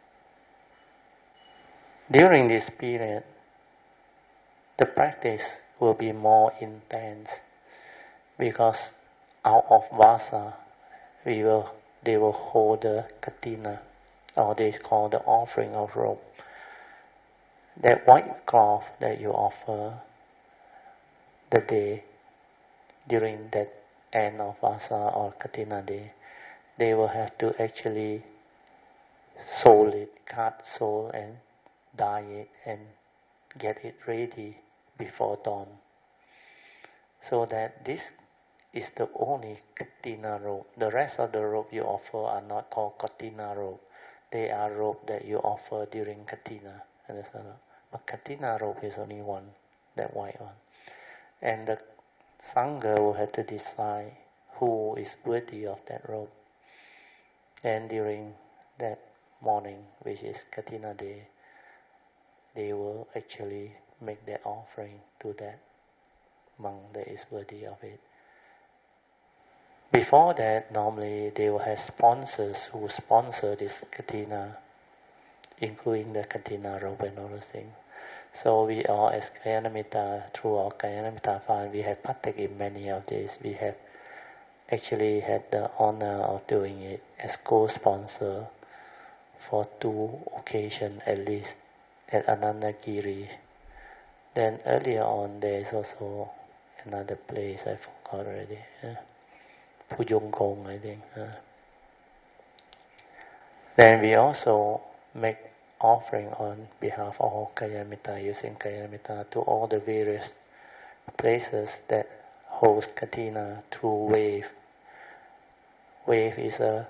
During this period, the practice will be more intense, because out of Vasa, they will hold the katina, or they call the offering of robe. That white cloth that you offer the day during that end of Vasa or Katina day, they will have to actually sew it, cut, sew and dye it and get it ready before dawn. So that this is the only Katina robe. The rest of the robe you offer are not called Katina robe. They are robe that you offer during Katina. Understand? But Katina robe is only one, that white one. And the Sangha will have to decide who is worthy of that robe. And during that morning, which is Katina day, they will actually make their offering to that monk that is worthy of it. Before that, normally they will have sponsors who sponsor this Katina, including the Katina robe and all those things. So we all, as Kalyana through our Kalyana Fund, we have partaken in many of these. We have actually had the honor of doing it as co-sponsor for 2 occasions at least at Anandagiri. Then earlier on there is also another place, I forgot already. Pujung Kong, I think. Then we also make offering on behalf of all Kalyana using Kalyana to all the various places that host Katina through WAVE. WAVE is a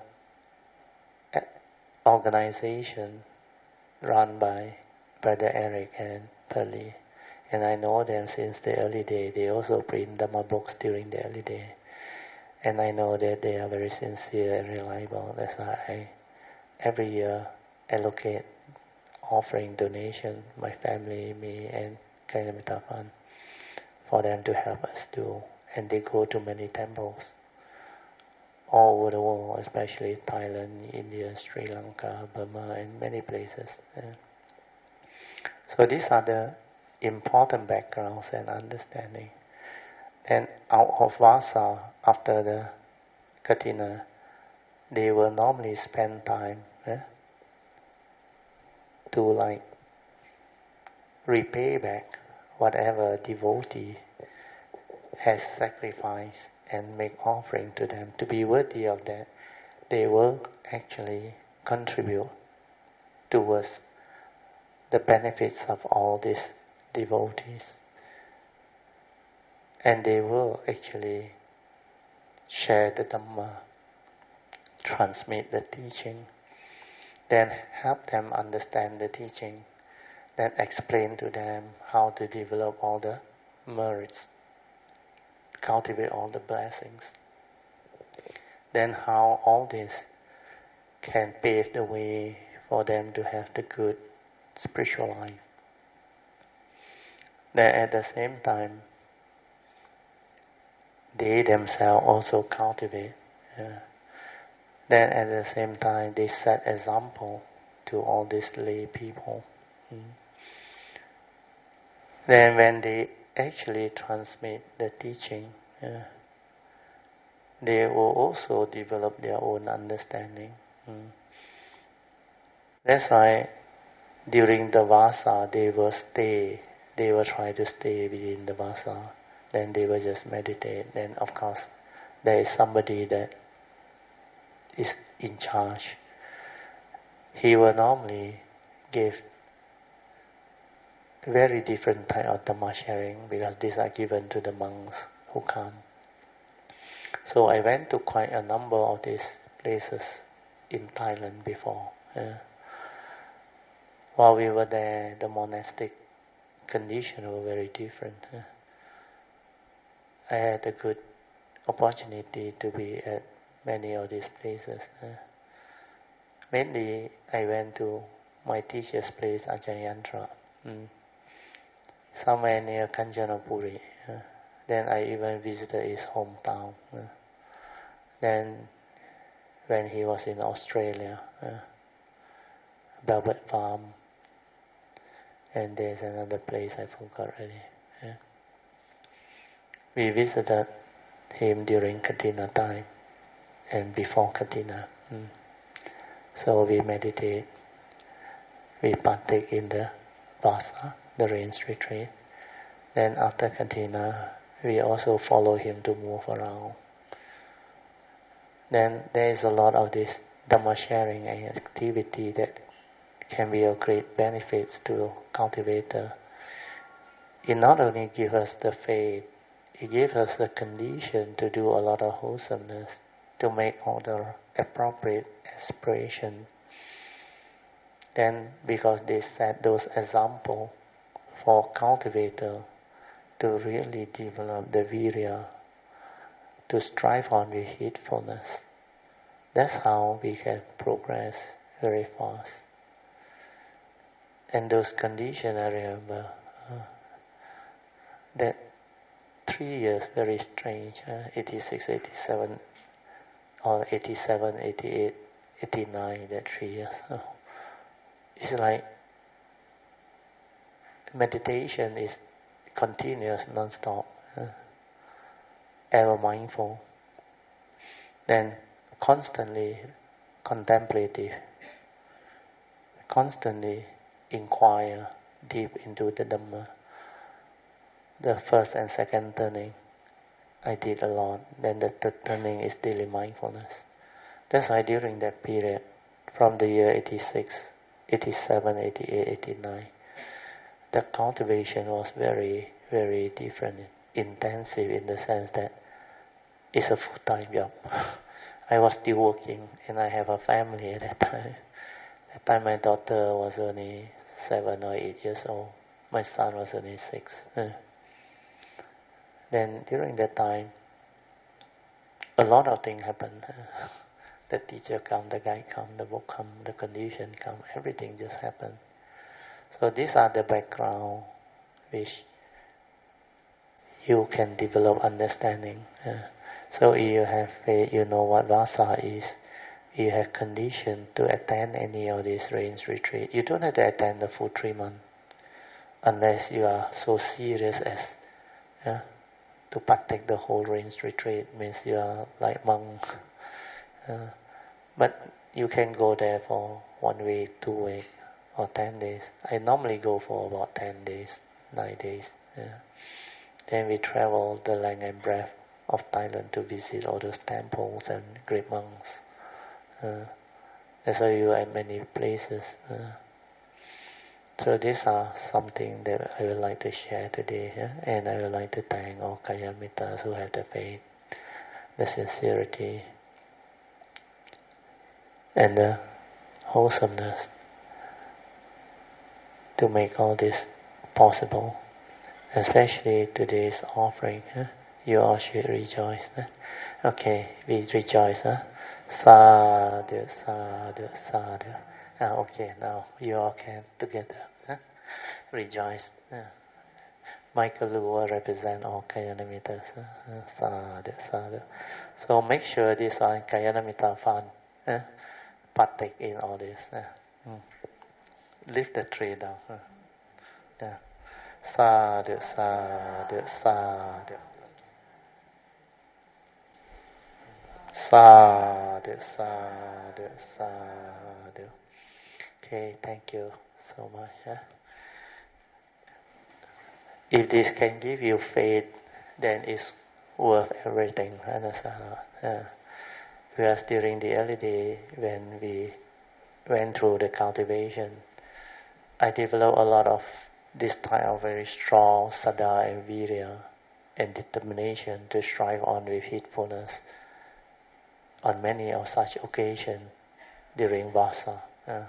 organization run by Brother Eric and Pearlie. And I know them since the early day. They also print Dhamma books during the early day. And I know that they are very sincere and reliable. That's why I every year allocate offering donation, my family, me and Kalyana Fund, for them to help us do. And they go to many temples all over the world, especially Thailand, India, Sri Lanka, Burma, and many places. So these are the important backgrounds and understanding. And out of Vasa, after the Katina, they will normally spend time to repay back whatever devotee has sacrificed and make offering to them. To be worthy of that, they will actually contribute towards the benefits of all these devotees. And they will actually share the Dhamma, transmit the teaching, then help them understand the teaching, then explain to them how to develop all the merits, cultivate all the blessings, then how all this can pave the way for them to have the good spiritual life. Then at the same time, they themselves also cultivate. Then at the same time, they set example to all these lay people. Then when they actually transmit the teaching, they will also develop their own understanding. That's why during the Vasa, they will try to stay within the Vasa. Then they will just meditate. Then of course, there is somebody that is in charge. He will normally give very different type of Dhamma sharing, because these are given to the monks who come. So I went to quite a number of these places in Thailand before. While we were there, the monastic conditions were very different. I had a good opportunity to be at many of these places. Mainly, I went to my teacher's place, Ajahn Yantra, somewhere near Kanchanaburi. Then I even visited his hometown. Then, when he was in Australia, Velvet Farm, and there's another place I forgot already. We visited him during Katina time and before Katina. So we meditate, we partake in the Vasa, the rains retreat. Then after Katina, we also follow him to move around. Then there is a lot of this Dhamma sharing and activity that can be of great benefits to cultivator. It not only gives us the faith, it gives us the condition to do a lot of wholesomeness, to make all the appropriate aspiration. Then, because they set those examples for cultivator to really develop the virya, to strive on with heedfulness, that's how we can progress very fast. And those conditions, I remember, that 3 years, very strange, 86, 87, or 87, 88, 89, that 3 years. It's like meditation is continuous, non-stop, ever mindful, then constantly contemplative, constantly inquire deep into the Dhamma. The first and second turning, I did a lot. Then the third turning is daily mindfulness. That's why during that period, from the year 86, 87, 88, 89, the cultivation was very, very different, intensive in the sense that it's a full-time job. I was still working and I have a family at that time. At that time my daughter was only 7 or 8 years old. My son was only 6. Then during that time, a lot of things happened. The teacher come, the guide come, the book come, the condition come, everything just happened. So these are the background which you can develop understanding. So if you have faith, you know what Vasa is, you have condition to attend any of these rains retreat. You don't have to attend the full 3 months unless you are so serious as to partake the whole rains retreat, means you are like monk. But you can go there for 1 week, 2 weeks, or 10 days. I normally go for about 10 days, 9 days. Then we travel the length and breadth of Thailand to visit all those temples and great monks. That's why you are at many places. So these are something that I would like to share today, and I would like to thank all Kalyanamitas who have the faith, the sincerity, and the wholesomeness to make all this possible. Especially today's offering, you all should rejoice. Okay, we rejoice. Sadhu, sadhu, sadhu. Okay, now you all can together rejoice. Michael Lu will represent all Kalyanamitas. Sadhu, sadhu. So make sure this are Kalyanamita fund. Partake in all this. Lift the tree down. Sadhu, sadhu, sadhu. Sadhu, sadhu, sadhu. Okay, thank you so much. If this can give you faith, then it's worth everything. Whereas during the early day, when we went through the cultivation, I developed a lot of this type of very strong saddha and virya and determination to strive on with heedfulness on many of such occasions during Vasa.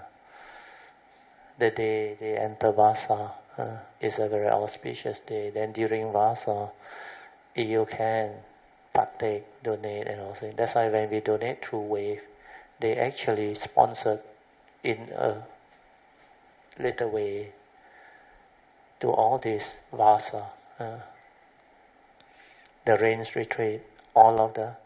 The day they enter Vasa is a very auspicious day. Then during Vasa, you can partake, donate and all things. That's why when we donate through Wave, they actually sponsor in a little way to all this Vasa, the rains retreat, all of the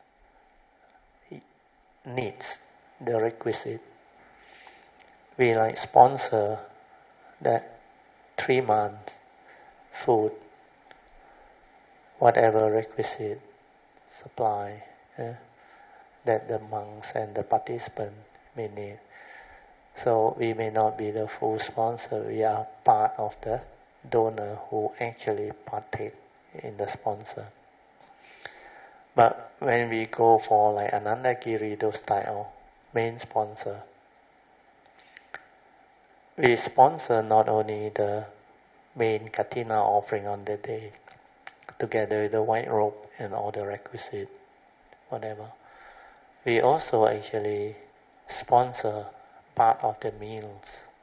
needs, the requisite. We like sponsor that 3 months food, whatever requisite supply that the monks and the participants may need. So we may not be the full sponsor, we are part of the donor who actually partake in the sponsor. But when we go for like Anandagiri, those style main sponsor, we sponsor not only the main Katina offering on the day, together with the white robe and all the requisite, whatever. We also actually sponsor part of the meals.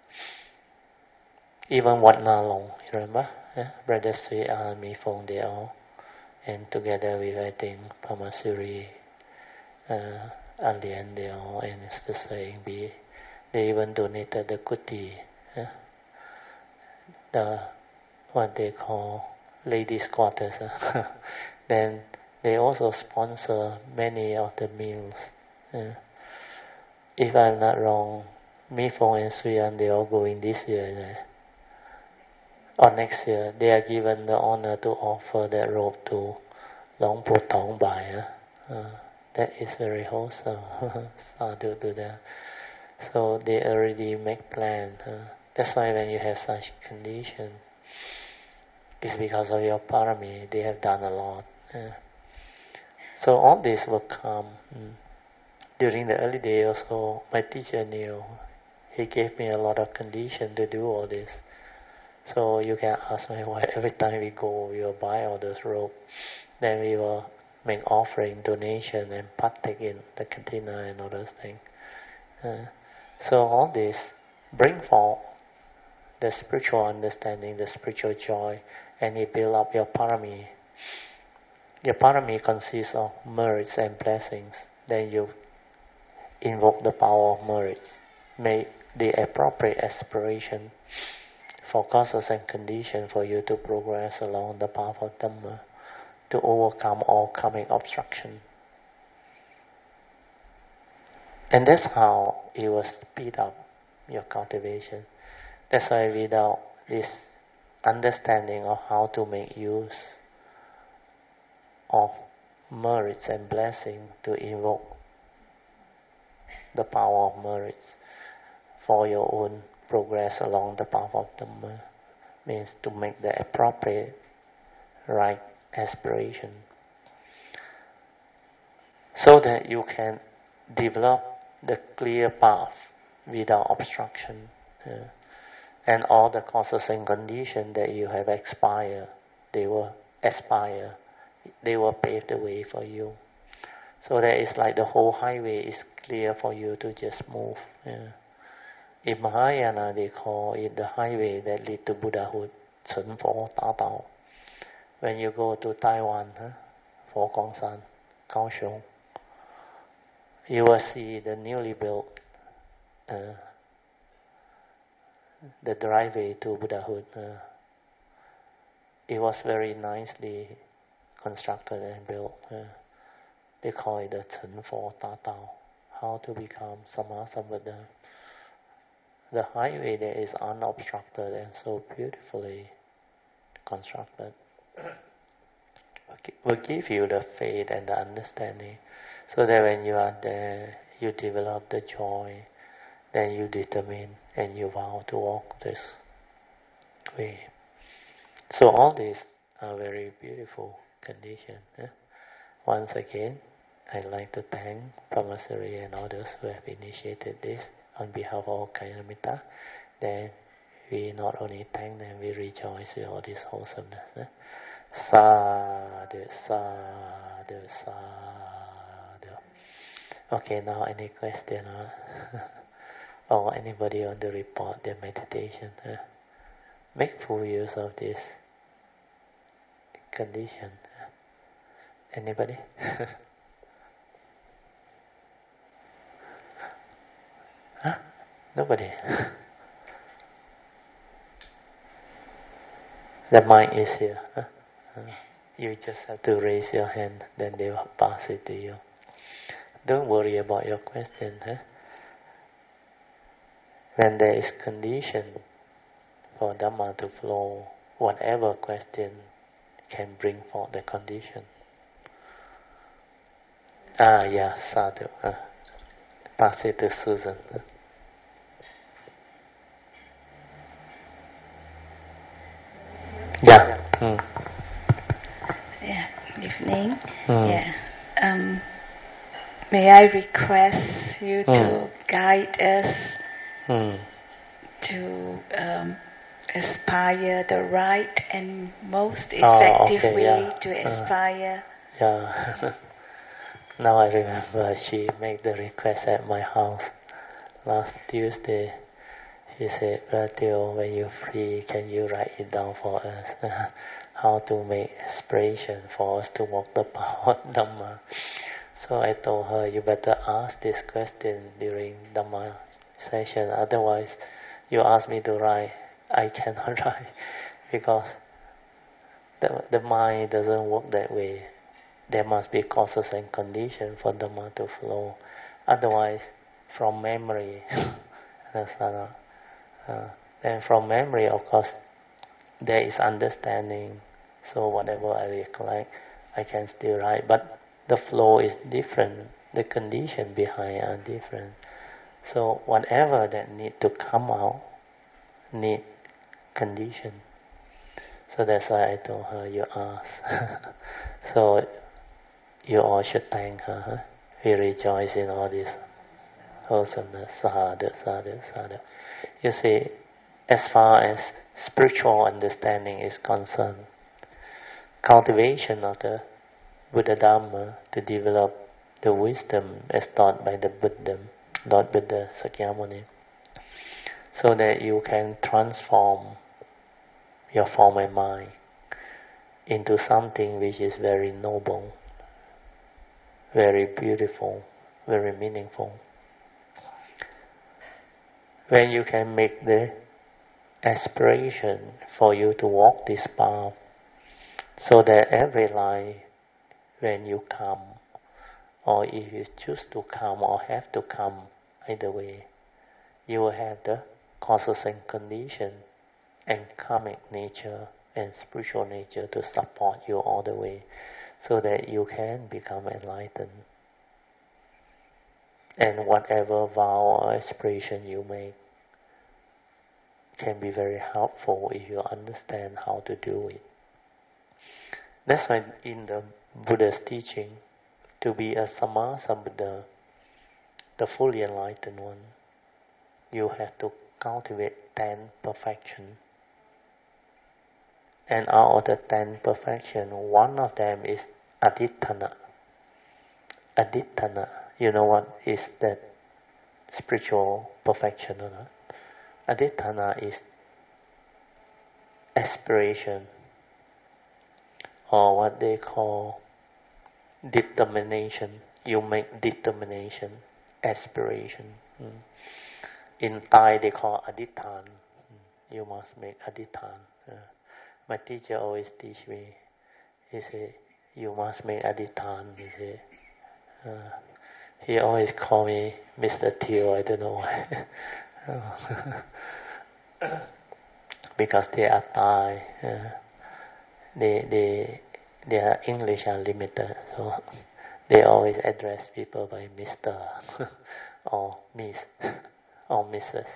Even Wat Na Long, you remember? Brother Sui, Mi Fong, they all. And together with, I think, Pamasuri, Alien, they all, and it's the same. They even donated the kuti, the what they call ladies' quarters. Then they also sponsor many of the meals. If I'm not wrong, Mi Fong and Suyan, they all going this year. Or next year, they are given the honor to offer that robe to Long Po Tong Bai. That is very wholesome. Sadhu to them. So they already make plans. That's why when you have such condition, it's because of your parami. They have done a lot. So all this will come. During the early days also, my teacher knew. He gave me a lot of condition to do all this. So you can ask me why every time we go, we will buy all those robes. Then we will make offering, donation, and partake in the cantina and all those things. So all this bring forth the spiritual understanding, the spiritual joy, and it build up your parami. Your parami consists of merits and blessings. Then you invoke the power of merits. Make the appropriate aspiration for causes and conditions for you to progress along the path of Dhamma, to overcome all karmic obstruction. And that's how it will speed up your cultivation. That's why without this understanding of how to make use of merits and blessing to invoke the power of merits for your own progress along the path of Dhamma, means to make the appropriate right aspiration, so that you can develop the clear path without obstruction, and all the causes and conditions that you have expired, they will aspire, they will pave the way for you. So that it's like the whole highway is clear for you to just move. In Mahayana, they call it the highway that leads to Buddhahood, Chen Fo Ta Tao. When you go to Taiwan, Fo Gong San, Kaohsiung, you will see the newly built the driveway to Buddhahood. It was very nicely constructed and built. They call it the Chen Fo Ta Tao, how to become Sama Sambuddha. The highway there is unobstructed and so beautifully constructed. Will give you the faith and the understanding, so that when you are there, you develop the joy, then you determine and you vow to walk this way. So all these are very beautiful conditions. Once again, I'd like to thank Pamasari and others who have initiated this on behalf of all Kayanamita. Then we not only thank them, we rejoice with all this wholesomeness. Sadhu, sadhu, sadhu. Okay, now any question? Or anybody want to report their meditation? Make full use of this condition. Anybody? Huh? Nobody. The mic is here. You just have to raise your hand, then they will pass it to you. Don't worry about your question. When there is condition for Dhamma to flow, whatever question can bring forth the condition. Yeah, sadhu. Pass it to Susan. Yeah. Yeah. Evening. Mm. Yeah. May I request you to guide us to aspire the right and most effective way to aspire. Yeah. Now I remember she made the request at my house last Tuesday. She said, Brother Theo, when you're free, can you write it down for us? How to make aspiration for us to walk the path of Dhamma. So I told her, you better ask this question during Dhamma session. Otherwise, you ask me to write, I cannot write. Because the mind doesn't work that way. There must be causes and conditions for Dhamma to flow. Otherwise, from memory, then from memory, of course, there is understanding. So whatever I recollect, I can still write. But the flow is different. The condition behind are different. So whatever that need to come out, need condition. So that's why I told her, you ask. So you all should thank her. We rejoice in all this wholesomeness. Sadhu, sadhu, sadhu. You see, as far as spiritual understanding is concerned, cultivation of the Buddha Dhamma to develop the wisdom as taught by the Buddha, Lord Buddha Sakyamuni, so that you can transform your form and mind into something which is very noble, very beautiful, very meaningful. When you can make the aspiration for you to walk this path, so that every life when you come, or if you choose to come or have to come, either way, you will have the causes and condition and karmic nature and spiritual nature to support you all the way, so that you can become enlightened. And whatever vow or aspiration you make can be very helpful if you understand how to do it. That's why in the Buddha's teaching, to be a Sammasambuddha, the fully enlightened one, you have to cultivate 10 perfections. And out of the 10 perfections, one of them is aditthana. Aditthana, you know what is that spiritual perfection or not? Aditthana is aspiration, or what they call determination. You make determination, aspiration. In Thai they call adithan. You must make adithan. My teacher always teach me. He say, you must make adithan. He say, he always call me Mr. Theo. I don't know why. Because they are Thai. Their English are limited, so they always address people by Mr. or Miss or Mrs.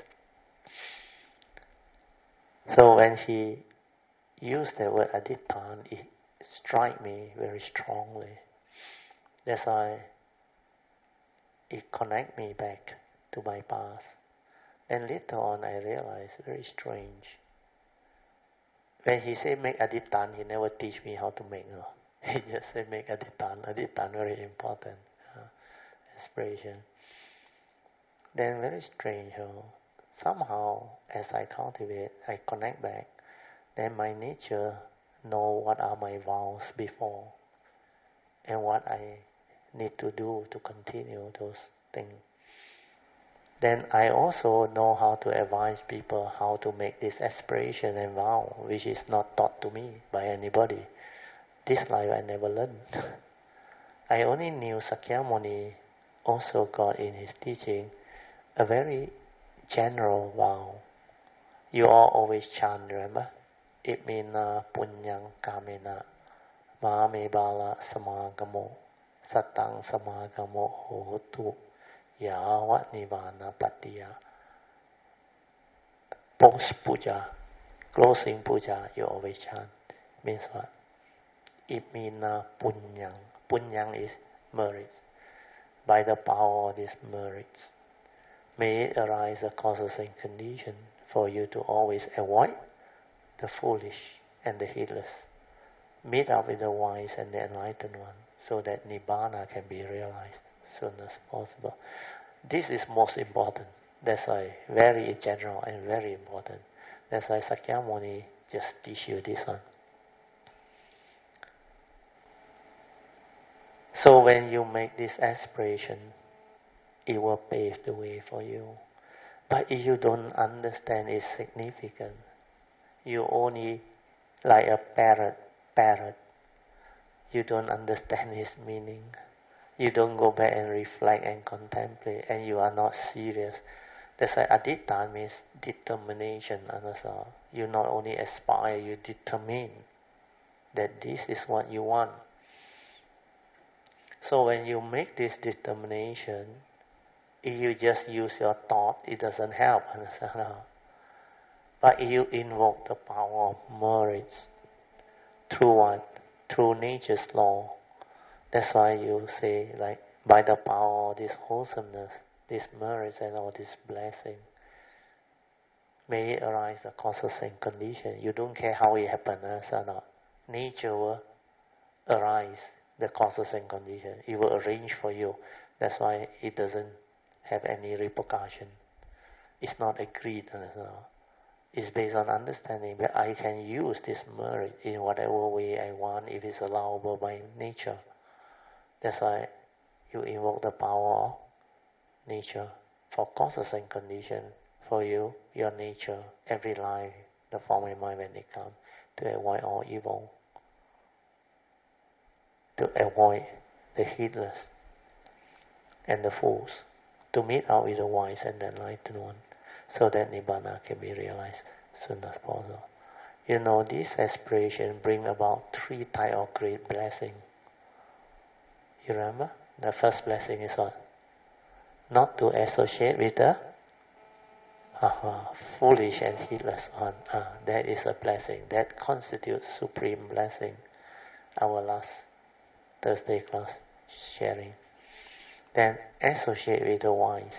So when she used the word adithan, it struck me very strongly. That's why it connect me back to my past. And later on I realized, very strange. When he said make adithan, he never teach me how to make. No. He just said make adithan. Adithan very important. Aspiration. Then very strange. Somehow, as I cultivate, I connect back. Then my nature know what are my vows before, and what I need to do to continue those things. Then I also know how to advise people how to make this aspiration and vow, which is not taught to me by anybody. This life I never learned. I only knew Sakyamuni also got in his teaching a very general vow. You all always chant, remember? It means punyang kamena Ma me bala samagamo satang samagamo hotu yawa nirvana patiya. Post puja, closing puja, you always chant. Means what? It means punyang. Punyang is merits. By the power of these merits, may it arise the causes and conditions for you to always avoid the foolish and the heedless. Meet up with the wise and the enlightened one, so that Nibbana can be realized as soon as possible. This is most important. That's why very general and very important. That's why Sakyamuni just teach you this one. So when you make this aspiration, it will pave the way for you. But if you don't understand its significance, you only like a parrot. You don't understand its meaning. You don't go back and reflect and contemplate, and you are not serious. That's why adhita means determination. You not only aspire, you determine that this is what you want. So when you make this determination, if you just use your thought, it doesn't help. But if you invoke the power of merits, through what? Through nature's law. That's why you say, like, by the power of this wholesomeness, this merits and all this blessing, may it arise the causes and conditions. You don't care how it happens, nature will arise the causes and conditions. It will arrange for you. That's why it doesn't have any repercussion. It's not agreed. It's based on understanding that I can use this merit in whatever way I want if it's allowable by nature. That's why you invoke the power of nature for causes and conditions for you, your nature, every life, the form and mind when they come, to avoid all evil, to avoid the heedless and the fools, to meet out with the wise and the enlightened one, so that Nibbana can be realized as soon as possible. You know, this aspiration bring about 3 types of great blessing. You remember? The first blessing is what? Not to associate with the foolish and heedless one. That is a blessing. That constitutes supreme blessing. Our last Thursday class sharing. Then associate with the wise.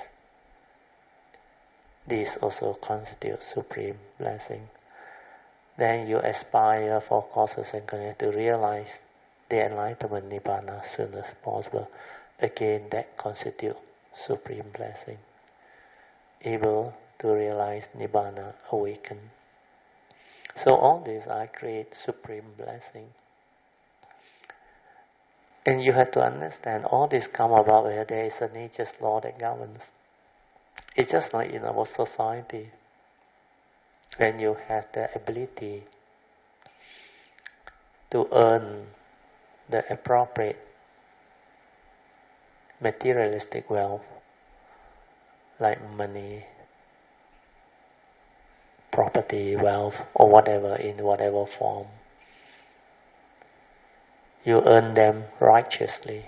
This also constitutes supreme blessing. Then you aspire for causes and conditions to realize the enlightenment Nibbana as soon as possible. Again, that constitutes supreme blessing. Able to realize Nibbana, awaken. So all these are great supreme blessing. And you have to understand, all this come about where there is a nature's law that governs. It's just like in our society. When you have the ability to earn the appropriate materialistic wealth, like money, property, wealth, or whatever, in whatever form, you earn them righteously.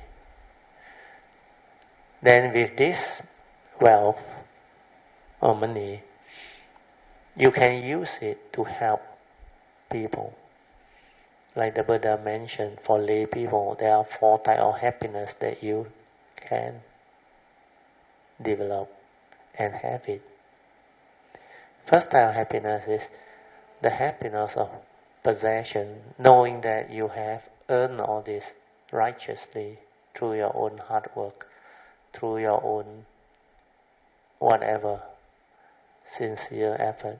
Then with this wealth or money, you can use it to help people. Like the Buddha mentioned, for lay people, there are 4 types of happiness that you can develop and have it. First type of happiness is the happiness of possession, knowing that you have earned all this righteously through your own hard work, through your own whatever sincere effort.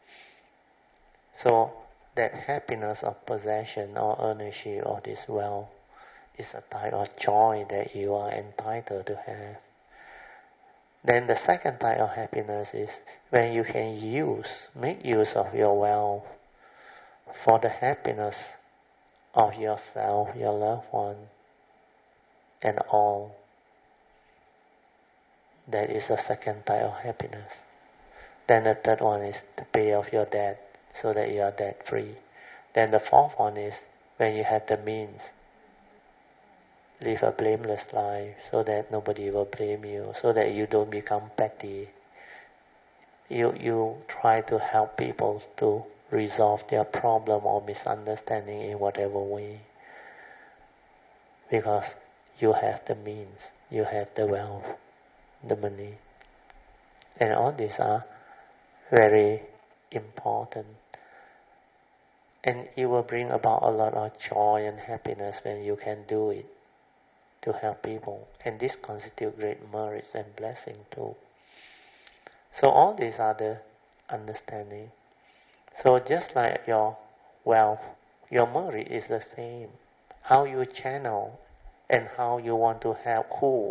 So that happiness of possession or ownership of this wealth is a type of joy that you are entitled to have. Then the second type of happiness is when you can make use of your wealth for the happiness of yourself, your loved one, and all. That is the second type of happiness. Then the third one is to pay off your debt so that you are debt free. Then the fourth one is when you have the means, live a blameless life so that nobody will blame you, so that you don't become petty. You try to help people to resolve their problem or misunderstanding in whatever way, because you have the means, you have the wealth, the money, and all these are very important, and it will bring about a lot of joy and happiness when you can do it to help people, and this constitutes great merits and blessing too. So all these are the understanding. So just like your wealth, your merit is the same. How you channel and how you want to help who,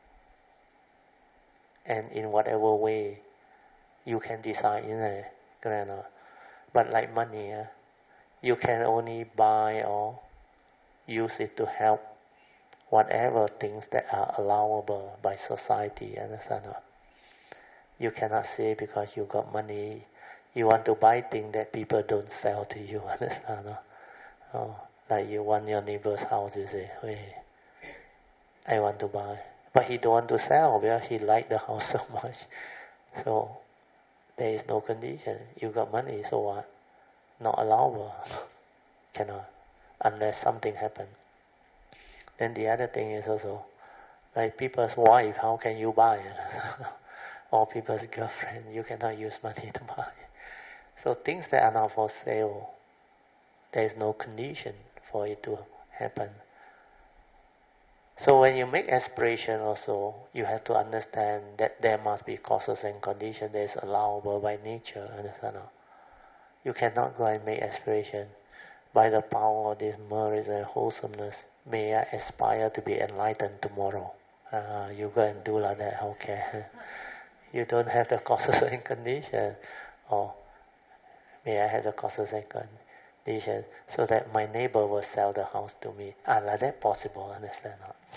and in whatever way you can decide in a grammar. But like money, you can only buy or use it to help whatever things that are allowable by society, understand? You cannot say because you got money, you want to buy things that people don't sell to you, understand? Like you want your neighbor's house, you say, hey, I want to buy. But he don't want to sell because he liked the house so much. So there is no condition. You got money, so what? Not allowable. Cannot. Unless something happens. Then the other thing is also, like people's wife, how can you buy it? Or people's girlfriend, you cannot use money to buy. So things that are not for sale, there is no condition for it to happen. So when you make aspiration also, you have to understand that there must be causes and conditions that is allowable by nature, understand? You cannot go and make aspiration by the power of this merits and wholesomeness. May I aspire to be enlightened tomorrow. You go and do like that, okay. You don't have the causes and conditions. Or may I have the causes and conditions so that my neighbor will sell the house to me. Like that possible, understand?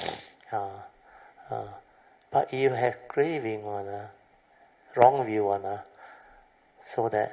But you have craving on a wrong view on a, so that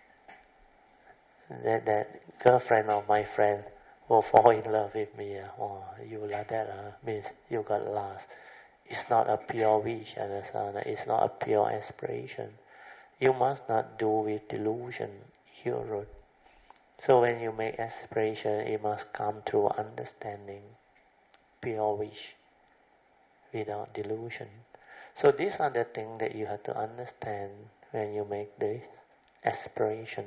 girlfriend of my friend will fall in love with me. You like that means you got lost. It's not a pure wish, understand? It's not a pure aspiration. You must not do with delusion, error. So when you make aspiration, it must come through understanding, pure wish, without delusion. So these are the things that you have to understand when you make this aspiration.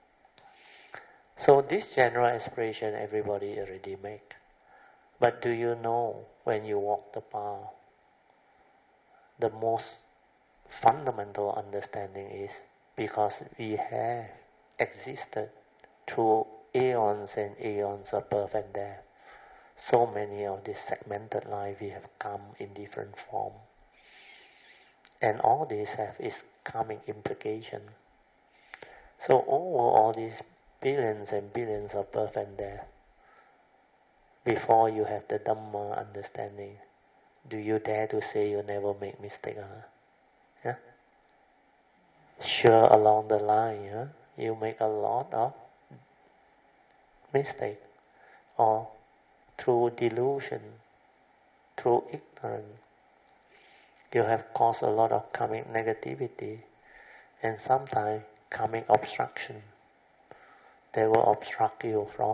So this general aspiration everybody already make. But do you know when you walk the path, the most fundamental understanding is because we have existed through aeons and aeons of birth and death. So many of this segmented life we have come in different form. And all this have its karmic implication. So over all these billions and billions of birth and death, before you have the Dhamma understanding, do you dare to say you never make mistake? Yeah? Sure, along the line, you make a lot of mistake, or through delusion, through ignorance, you have caused a lot of karmic negativity, and sometimes karmic obstruction. They will obstruct you from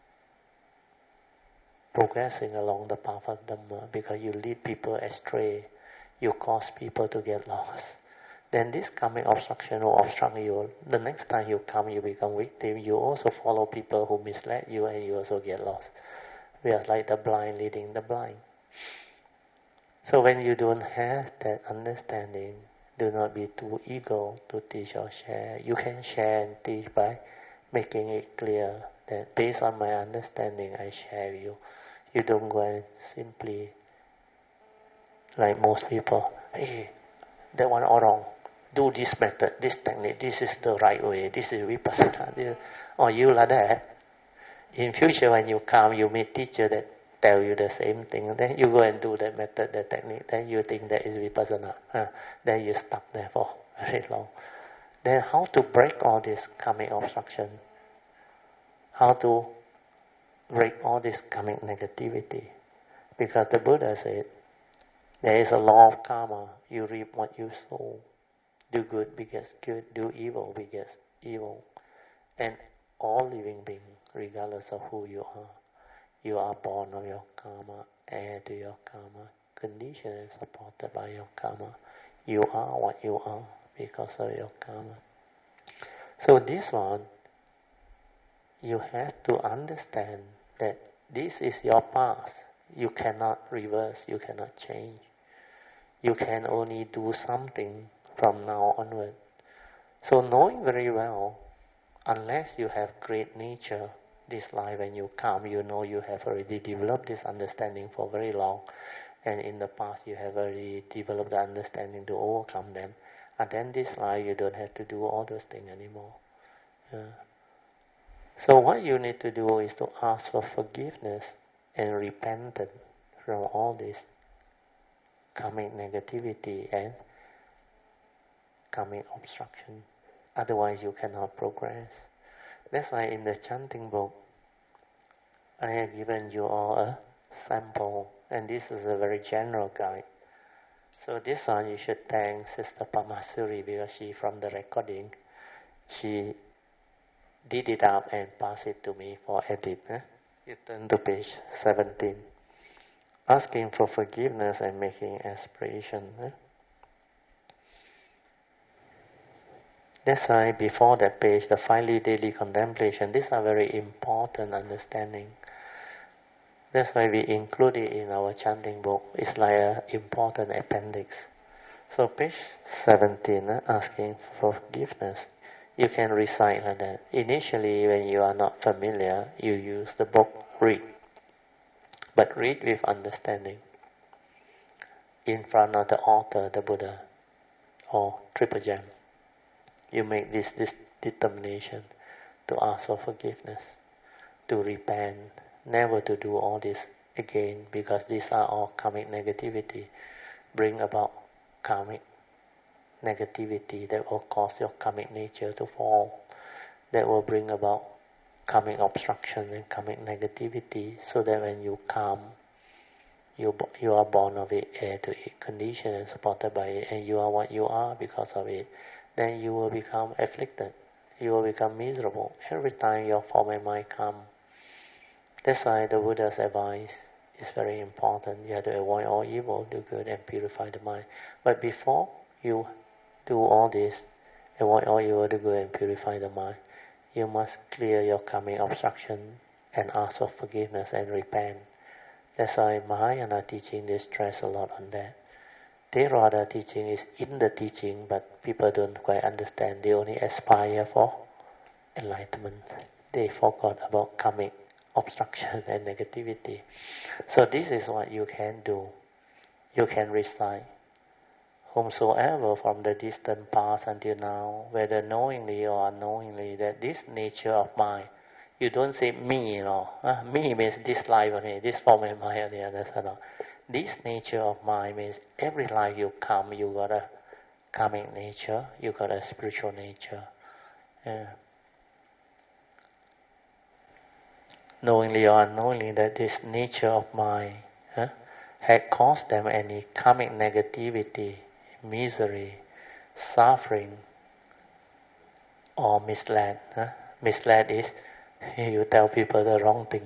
progressing along the path of Dhamma, because you lead people astray, you cause people to get lost. Then this karmic obstruction will obstruct you. The next time you come, you become victim. You also follow people who misled you, and you also get lost. We are like the blind leading the blind. So when you don't have that understanding, do not be too eager to teach or share. You can share and teach by making it clear that based on my understanding, I share with you. You don't go and simply, like most people, hey, that one all wrong. Do this method, this technique, this is the right way, this is vipassana. Or you like that. In future when you come, you meet teacher that tell you the same thing, then you go and do that method, that technique, then you think that is vipassana. Then you stuck there for very long. Then how to break all this karmic obstruction? How to break all this karmic negativity. Because the Buddha said, there is a law of karma. You reap what you sow. Do good begets good. Do evil begets evil. And all living beings, regardless of who you are born of your karma, heir to your karma, conditioned and supported by your karma. You are what you are because of your karma. So this one, you have to understand that this is your past. You cannot reverse, you cannot change. You can only do something from now onward. So knowing very well, unless you have great nature, this life when you come, you know you have already developed this understanding for very long, and in the past you have already developed the understanding to overcome them, and then this life you don't have to do all those things anymore. So what you need to do is to ask for forgiveness and repentance from all this karmic negativity and karmic obstruction. Otherwise you cannot progress. That's why in the chanting book, I have given you all a sample, and this is a very general guide. So this one you should thank Sister Pamasuri, because she, from the recording, she did it up and passed it to me for edit. You turn to page 17. Asking for forgiveness and making aspiration. That's why before that page, the finally daily contemplation, these are very important understanding. That's why we include it in our chanting book. It's like an important appendix. So page 17, asking for forgiveness. You can recite like that. Initially, when you are not familiar, you use the book, read. But read with understanding. In front of the author, the Buddha, or Triple Gem. You make this determination to ask for forgiveness, to repent, never to do all this again, because these are all karmic negativity, bring about karmic negativity that will cause your karmic nature to fall, that will bring about karmic obstruction and karmic negativity, so that when you come, you are born of it, heir to it, conditioned and supported by it, and you are what you are because of it. Then you will become afflicted, you will become miserable every time your form and mind come. That's why the Buddha's advice is very important. You have to avoid all evil, do good, and purify the mind. But before you do all this, avoid all evil, do good, and purify the mind, you must clear your karmic obstruction and ask for forgiveness and repent. That's why Mahayana teaching, they stress a lot on that. Theravada teaching is in the teaching, but people don't quite understand. They only aspire for enlightenment. They forgot about karmic obstruction and negativity. So this is what you can do. You can recite, whomsoever from the distant past until now, whether knowingly or unknowingly, that this nature of mind, you don't say me, me means this life only, this form and mind only, understand? This nature of mind means every life you come, you got a karmic nature, you got a spiritual nature. Knowingly or unknowingly, that this nature of mind had caused them any karmic negativity, misery, suffering, or misled. Misled is you tell people the wrong thing.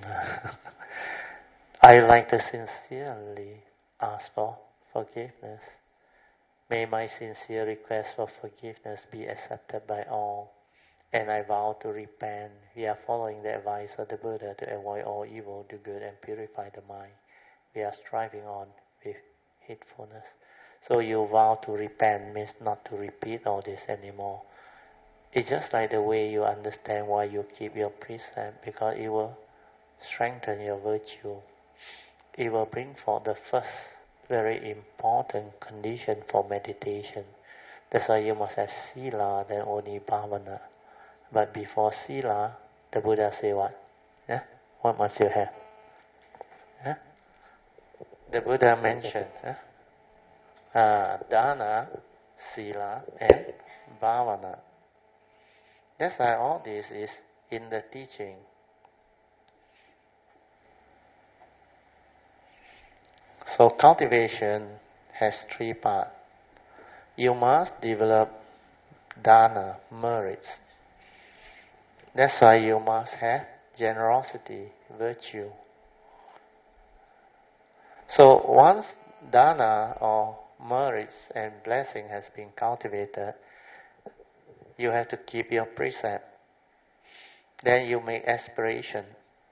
I like to sincerely ask for forgiveness. May my sincere request for forgiveness be accepted by all, and I vow to repent. We are following the advice of the Buddha to avoid all evil, do good, and purify the mind. We are striving on with heedfulness. So you vow to repent means not to repeat all this anymore. It's just like the way you understand why you keep your precept, because it will strengthen your virtue. It will bring forth the first very important condition for meditation. That's why you must have sila, then only bhavana. But before sila, the Buddha say what? What must you have? The Buddha mentioned dana, sila, and bhavana. That's why all this is in the teaching. So cultivation has three parts. You must develop dana, merits. That's why you must have generosity, virtue. So once dana or merits and blessing has been cultivated, you have to keep your precept. Then you make aspiration.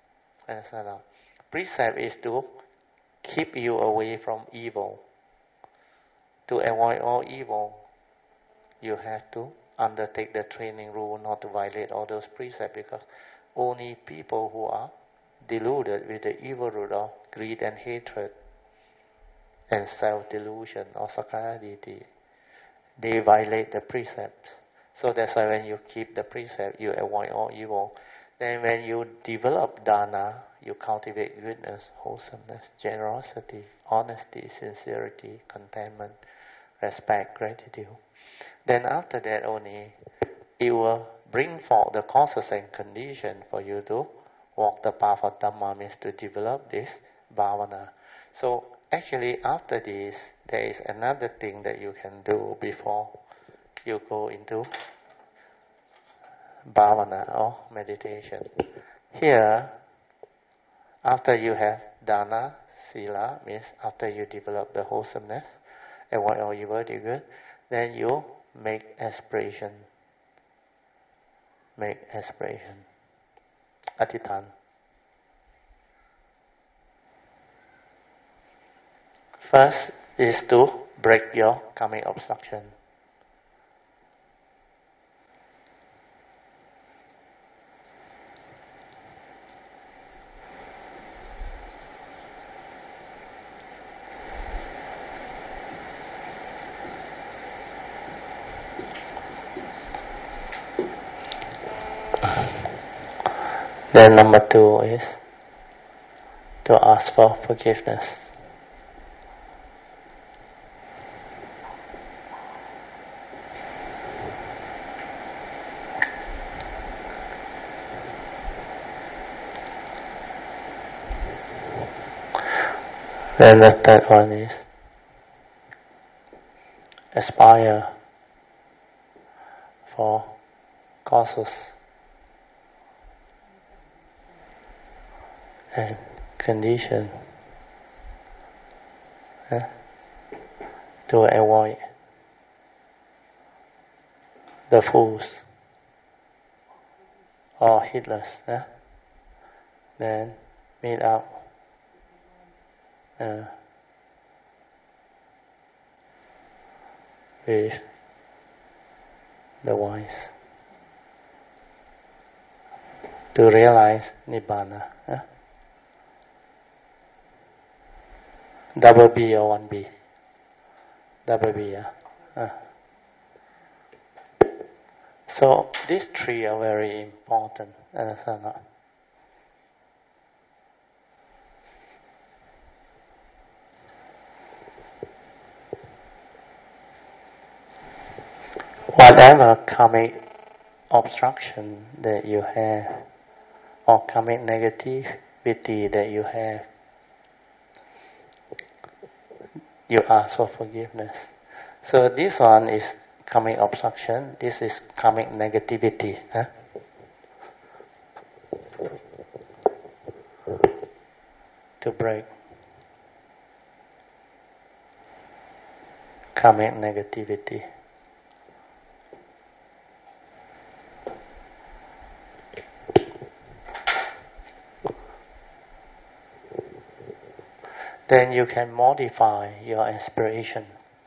Precept is to keep you away from evil. To avoid all evil, you have to undertake the training rule not to violate all those precepts, because only people who are deluded with the evil root of greed and hatred and self-delusion or sakkayaditthi, they violate the precepts. So that's why when you keep the precept, you avoid all evil. Then when you develop dana, you cultivate goodness, wholesomeness, generosity, honesty, sincerity, contentment, respect, gratitude. Then after that only, it will bring forth the causes and conditions for you to walk the path of Dhamma, means to develop this bhavana. So actually after this, there is another thing that you can do before you go into bhavana or meditation. Here, after you have dana, sila, means after you develop the wholesomeness, avoid all evil, do good, then you make aspiration. Make aspiration. Atithan. First is to break your karmic obstruction. Then number 2 is to ask for forgiveness. Then the third one is aspire for causes and condition to avoid the fools or heedless. Then meet up with the wise to realize Nibbana. Double B or 1B? Double B, So these three are very important. Understand? Whatever karmic obstruction that you have, or karmic negativity that you have, you ask for forgiveness. So this one is karmic obstruction, this is karmic negativity. To break karmic negativity. Then you can modify your aspiration.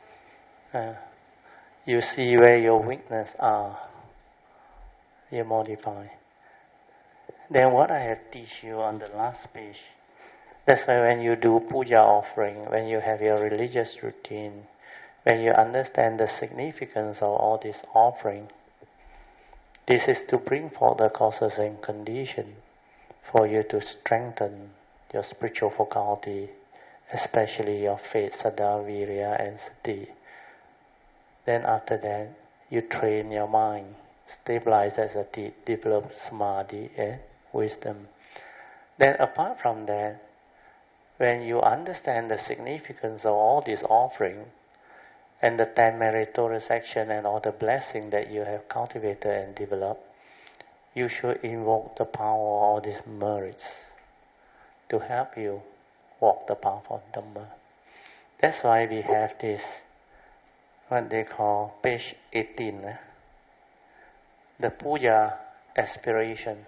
You see where your weakness are. You modify. Then what I have teach you on the last page, that's why when you do puja offering, when you have your religious routine, when you understand the significance of all this offering, this is to bring forth the causes and conditions for you to strengthen your spiritual faculty, especially your faith, saddha, virya, and sati. Then after that, you train your mind, stabilize that sati, develop samadhi and wisdom. Then apart from that, when you understand the significance of all this offering and the 10 meritorious action and all the blessing that you have cultivated and developed, you should invoke the power of all these merits to help you walk the path of Dhamma. That's why we have this, what they call page 18, the puja aspiration.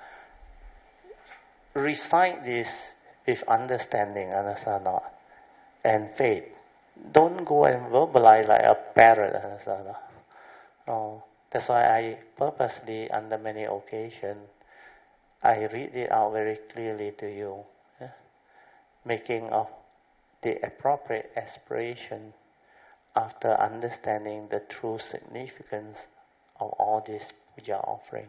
Recite this with understanding, understand not, and faith. Don't go and verbalize like a parrot, understand not. Oh, that's why I purposely, under many occasions, I read it out very clearly to you, making of the appropriate aspiration after understanding the true significance of all this puja offering.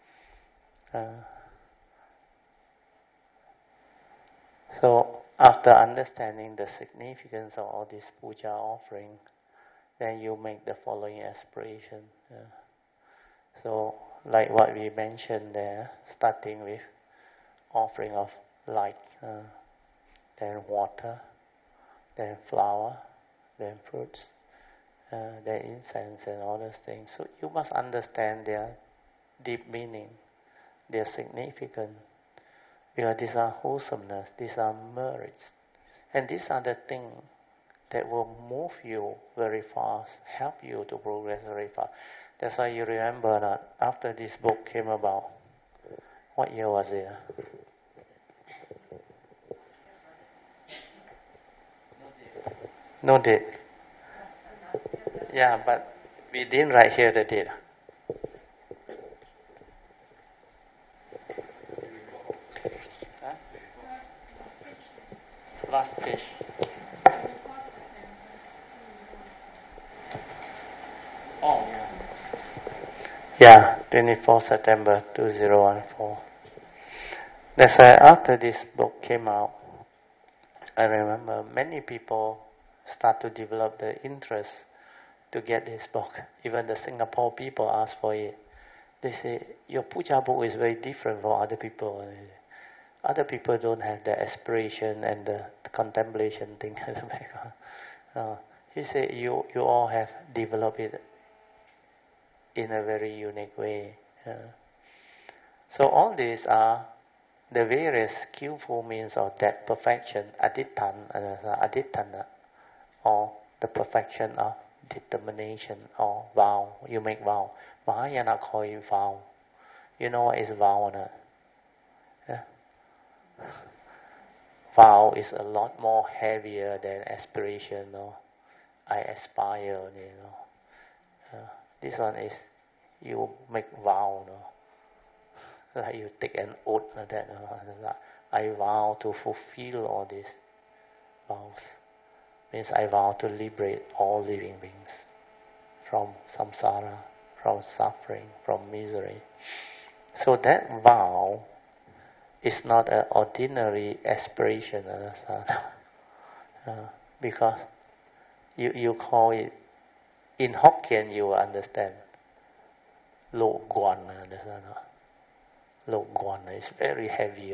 So after understanding the significance of all this puja offering, then you make the following aspiration. So like what we mentioned there, starting with offering of light, then water, then flower, then fruits, then incense and all those things. So you must understand their deep meaning, their significance, because these are wholesomeness, these are merits, and these are the things that will move you very fast, help you to progress very fast. That's why you remember that after this book came about, what year was it? No date. Yeah, but we didn't write here the date. Huh? Last page. Oh, yeah. Yeah, 24 September 2014. That's why after this book came out, I remember many people start to develop the interest to get this book. Even the Singapore people ask for it. They say, your puja book is very different from other people. Other people don't have the aspiration and the contemplation thing at the back. He said, you all have developed it in a very unique way. So all these are the various skillful means of that perfection, aditthana, or the perfection of determination or vow. You make vow. Mahayana call it vow. You know what is vow or not? Yeah? Vow is a lot more heavier than aspiration. I aspire. This one is you make vow. Like you take an oath like that. I vow to fulfill all these vows. Means I vow to liberate all living beings from samsara, from suffering, from misery. So that vow is not an ordinary aspiration, because you call it, in Hokkien you will understand, lo guan, lo guan is very heavy.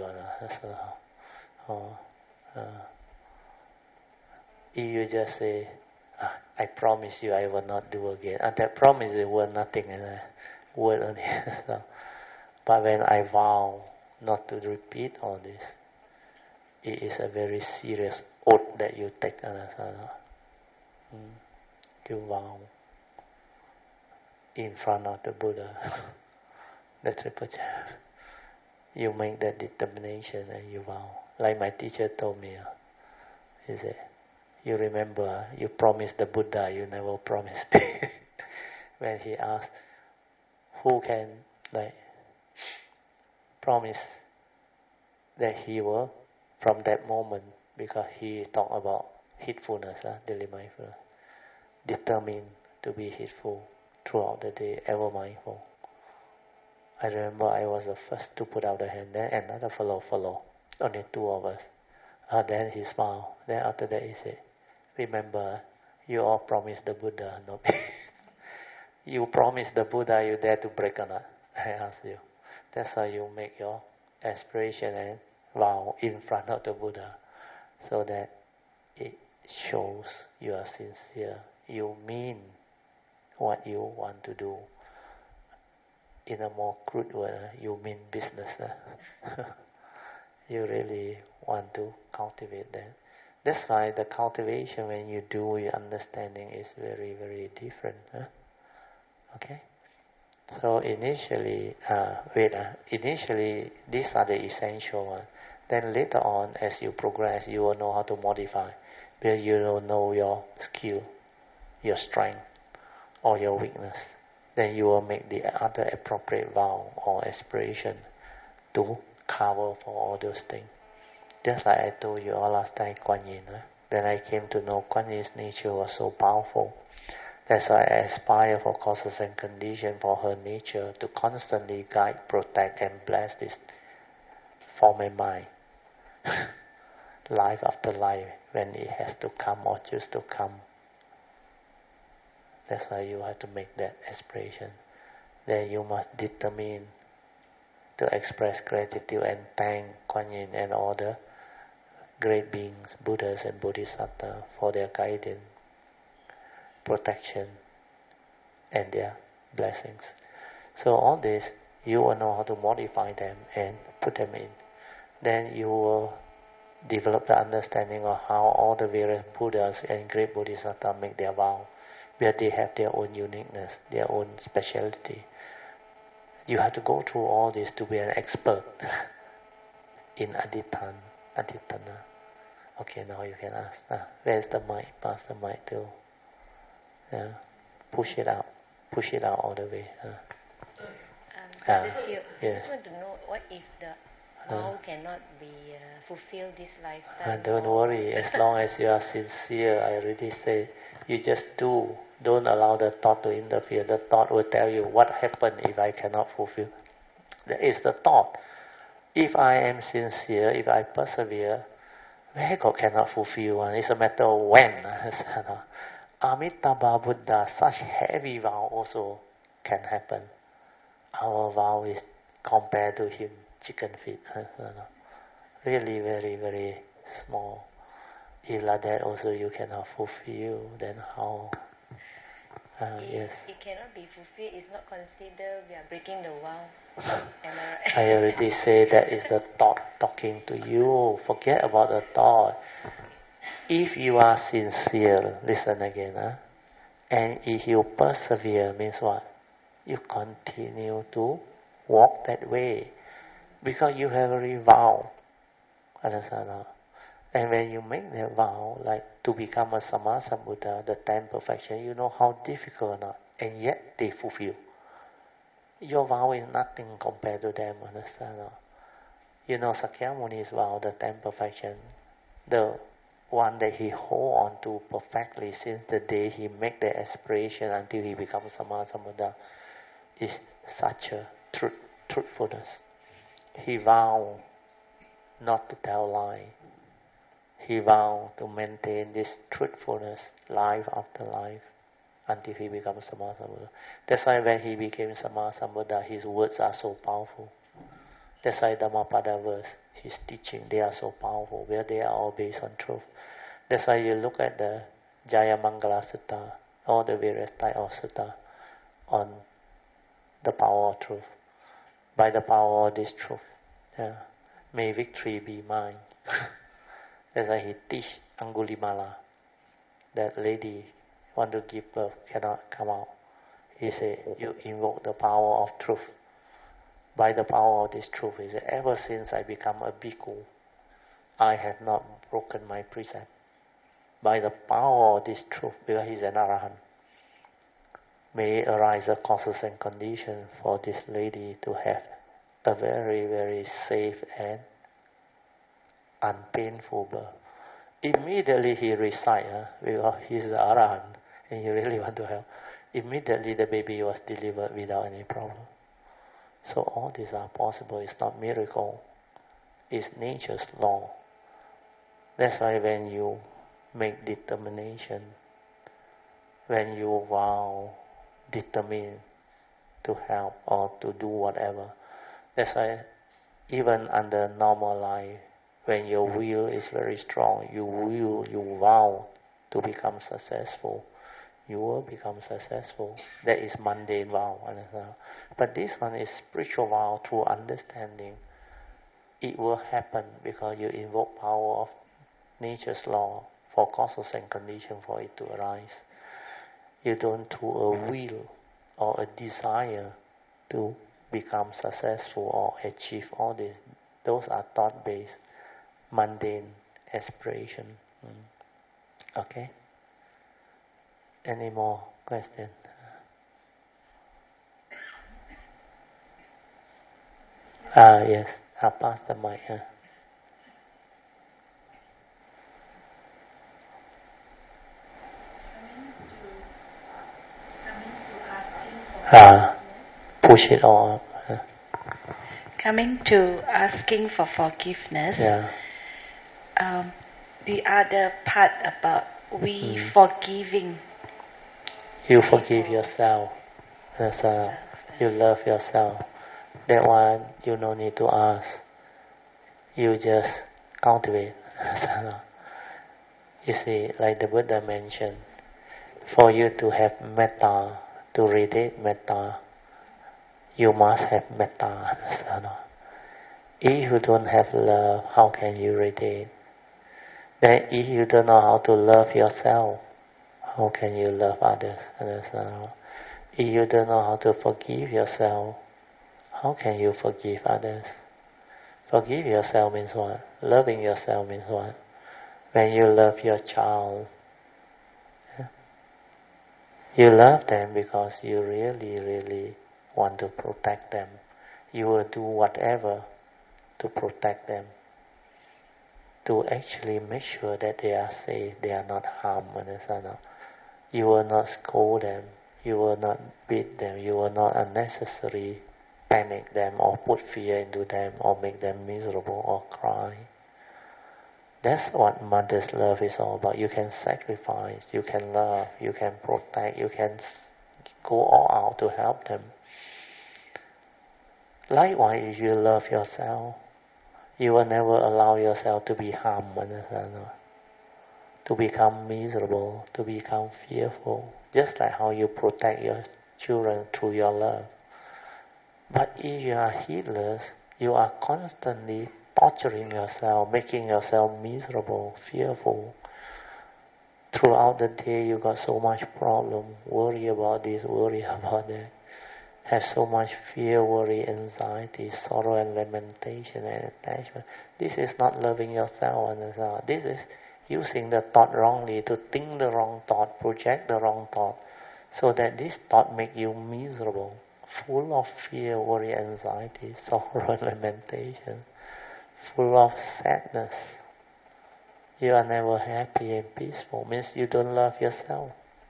You just say, I promise you I will not do again. And that promise is worth nothing, word only. But when I vow not to repeat all this, it is a very serious oath that you take. You vow in front of the Buddha. The triple chair. You make that determination and you vow. Like my teacher told me, he said, you remember, you promised the Buddha, you never promised me. When he asked, who can promise that he will, from that moment, because he talked about heedfulness, daily mindfulness, determined to be heedful throughout the day, ever mindful. I remember I was the first to put out the hand, then another fellow followed, only two of us. Then he smiled. Then after that he said, remember, you all promised the Buddha, not me. You promised the Buddha, you dare to break or not? I ask you. That's how you make your aspiration and vow in front of the Buddha. so that it shows you are sincere. You mean what you want to do. In a more crude word, you mean business. You really want to cultivate that. That's why the cultivation when you do your understanding is very, very different. Okay? So initially, initially these are the essential ones. Then later on, as you progress, you will know how to modify. Because you will know your skill, your strength, or your weakness. Then you will make the other appropriate vow or aspiration to cover for all those things. Just like I told you all last time, Kuan Yin. When I came to know Kuan Yin's nature was so powerful. That's why I aspire for causes and conditions for her nature to constantly guide, protect and bless this form and mind. Life after life, when it has to come or choose to come. That's why you have to make that aspiration. Then you must determine to express gratitude and thank Kuan Yin and all the great beings, Buddhas and Bodhisattvas for their guidance, protection and their blessings. So all this, you will know how to modify them and put them in. Then you will develop the understanding of how all the various Buddhas and great Bodhisattvas make their vow, where they have their own uniqueness, their own speciality. You have to go through all this to be an expert in Aditana. Okay, now you can ask. Where's the mic? Pass the mic to. Push it out all the way. Yes. Yes. I just want to know, what if the vow cannot be fulfilled this lifetime? Don't worry, as long as you are sincere, I already said, you just do. Don't allow the thought to interfere. The thought will tell you what happened if I cannot fulfill. That is the thought. If I am sincere, if I persevere, where God cannot fulfill? It's a matter of when. Amitabha Buddha, such heavy vow also can happen. Our vow is compared to him, chicken feet. Really very, very small. If like that also you cannot fulfill, then how? Yes. It cannot be fulfilled. It's not considered we are breaking the vow. I already said that is the thought talking to you. Forget about the thought. If you are sincere, listen again, and if you persevere, means what? You continue to walk that way, because you have already vowed. Understand? And when you make that vow, like to become a Sammasambuddha, the 10 perfection, you know how difficult or not, and yet they fulfill. Your vow is nothing compared to them, understand? You know Sakyamuni's vow, the 10 perfection, the one that he hold on to perfectly since the day he make the aspiration until he becomes Sammasambuddha, is such a truthfulness. He vowed not to tell lie. He vowed to maintain this truthfulness life after life until he becomes Sammasambuddha. That's why when he became Sammasambuddha, his words are so powerful. That's why Dhammapada verse, his teaching, they are so powerful, where they are all based on truth. That's why you look at the Jayamangala Sutta, all the various types of sutta on the power of truth. By the power of this truth, may victory be mine. That's why he teach Angulimala. That lady want to give birth, cannot come out. He said, you invoke the power of truth. By the power of this truth, he said, ever since I become a bhikkhu, I have not broken my precept. By the power of this truth, because he's an arahant, may arise the causes and conditions for this lady to have a very, very safe and unpainful birth. Immediately he recite, because he's the arahant and he really want to help. Immediately the baby was delivered without any problem. So all these are possible. It's not miracle. It's nature's law. That's why when you make determination, when you vow, determine to help or to do whatever, that's why even under normal life, When your will is very strong, you vow to become successful. You will become successful. That is mundane vow. But this one is spiritual vow through understanding. It will happen because you invoke power of nature's law for causes and conditions for it to arise. You don't through a will or a desire to become successful or achieve all this. Those are thought-based, mundane aspiration. Okay? Any more questions? Yes. I'll pass the mic. Push it all up. Coming to asking for forgiveness, the other part about we forgiving. You forgive yourself. You love yourself. That one you no need to ask. You just cultivate. You see, like the Buddha mentioned, for you to have metta, to radiate metta, you must have metta. If you don't have love, how can you radiate? Then if you don't know how to love yourself, how can you love others? If you don't know how to forgive yourself, how can you forgive others? Forgive yourself means what? Loving yourself means what? When you love your child, you love them because you really, really want to protect them. You will do whatever to protect them, to actually make sure that they are safe, they are not harmed. You will not scold them, you will not beat them, you will not unnecessarily panic them or put fear into them or make them miserable or cry. That's what mother's love is all about. You can sacrifice, you can love, you can protect, you can go all out to help them. Likewise, if you love yourself, you will never allow yourself to be harmed, to become miserable, to become fearful, just like how you protect your children through your love. But if you are heedless, you are constantly torturing yourself, making yourself miserable, fearful. Throughout the day you got so much problem, worry about this, worry about that. Have so much fear, worry, anxiety, sorrow and lamentation and attachment. This is not loving yourself. This is using the thought wrongly to think the wrong thought, project the wrong thought, so that this thought make you miserable, full of fear, worry, anxiety, sorrow and lamentation, full of sadness. You are never happy and peaceful. Means you don't love yourself.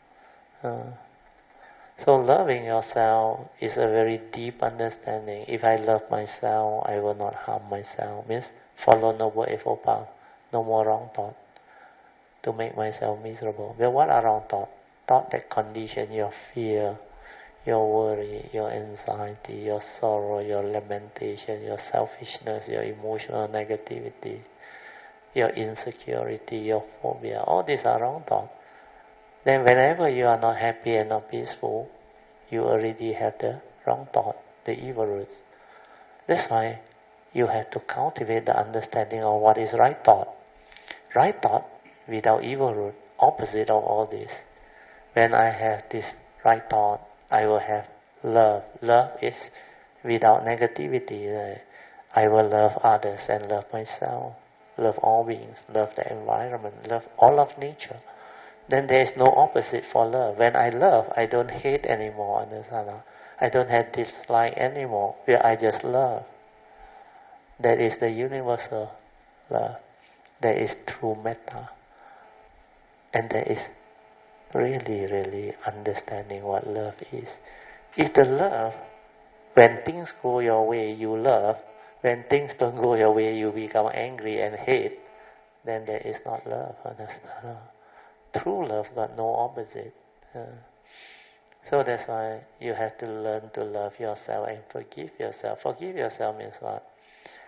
So loving yourself is a very deep understanding. If I love myself, I will not harm myself. Means follow Noble Eightfold Path. No more wrong thought to make myself miserable. Well, what are wrong thoughts? Thought that condition your fear, your worry, your anxiety, your sorrow, your lamentation, your selfishness, your emotional negativity, your insecurity, your phobia. All these are wrong thoughts. Then whenever you are not happy and not peaceful, you already have the wrong thought, the evil roots. That's why you have to cultivate the understanding of what is right thought. Right thought without evil root, opposite of all this. When I have this right thought, I will have love. Love is without negativity. I will love others and love myself. Love all beings, love the environment, love all of nature. Then there is no opposite for love. When I love, I don't hate anymore. I don't have dislike anymore. Where I just love. That is the universal love. That is true metta. And that is really, really understanding what love is. If the love, when things go your way, you love. When things don't go your way, you become angry and hate. Then there is not love. True love got no opposite. So that's why you have to learn to love yourself and forgive yourself. Forgive yourself means what?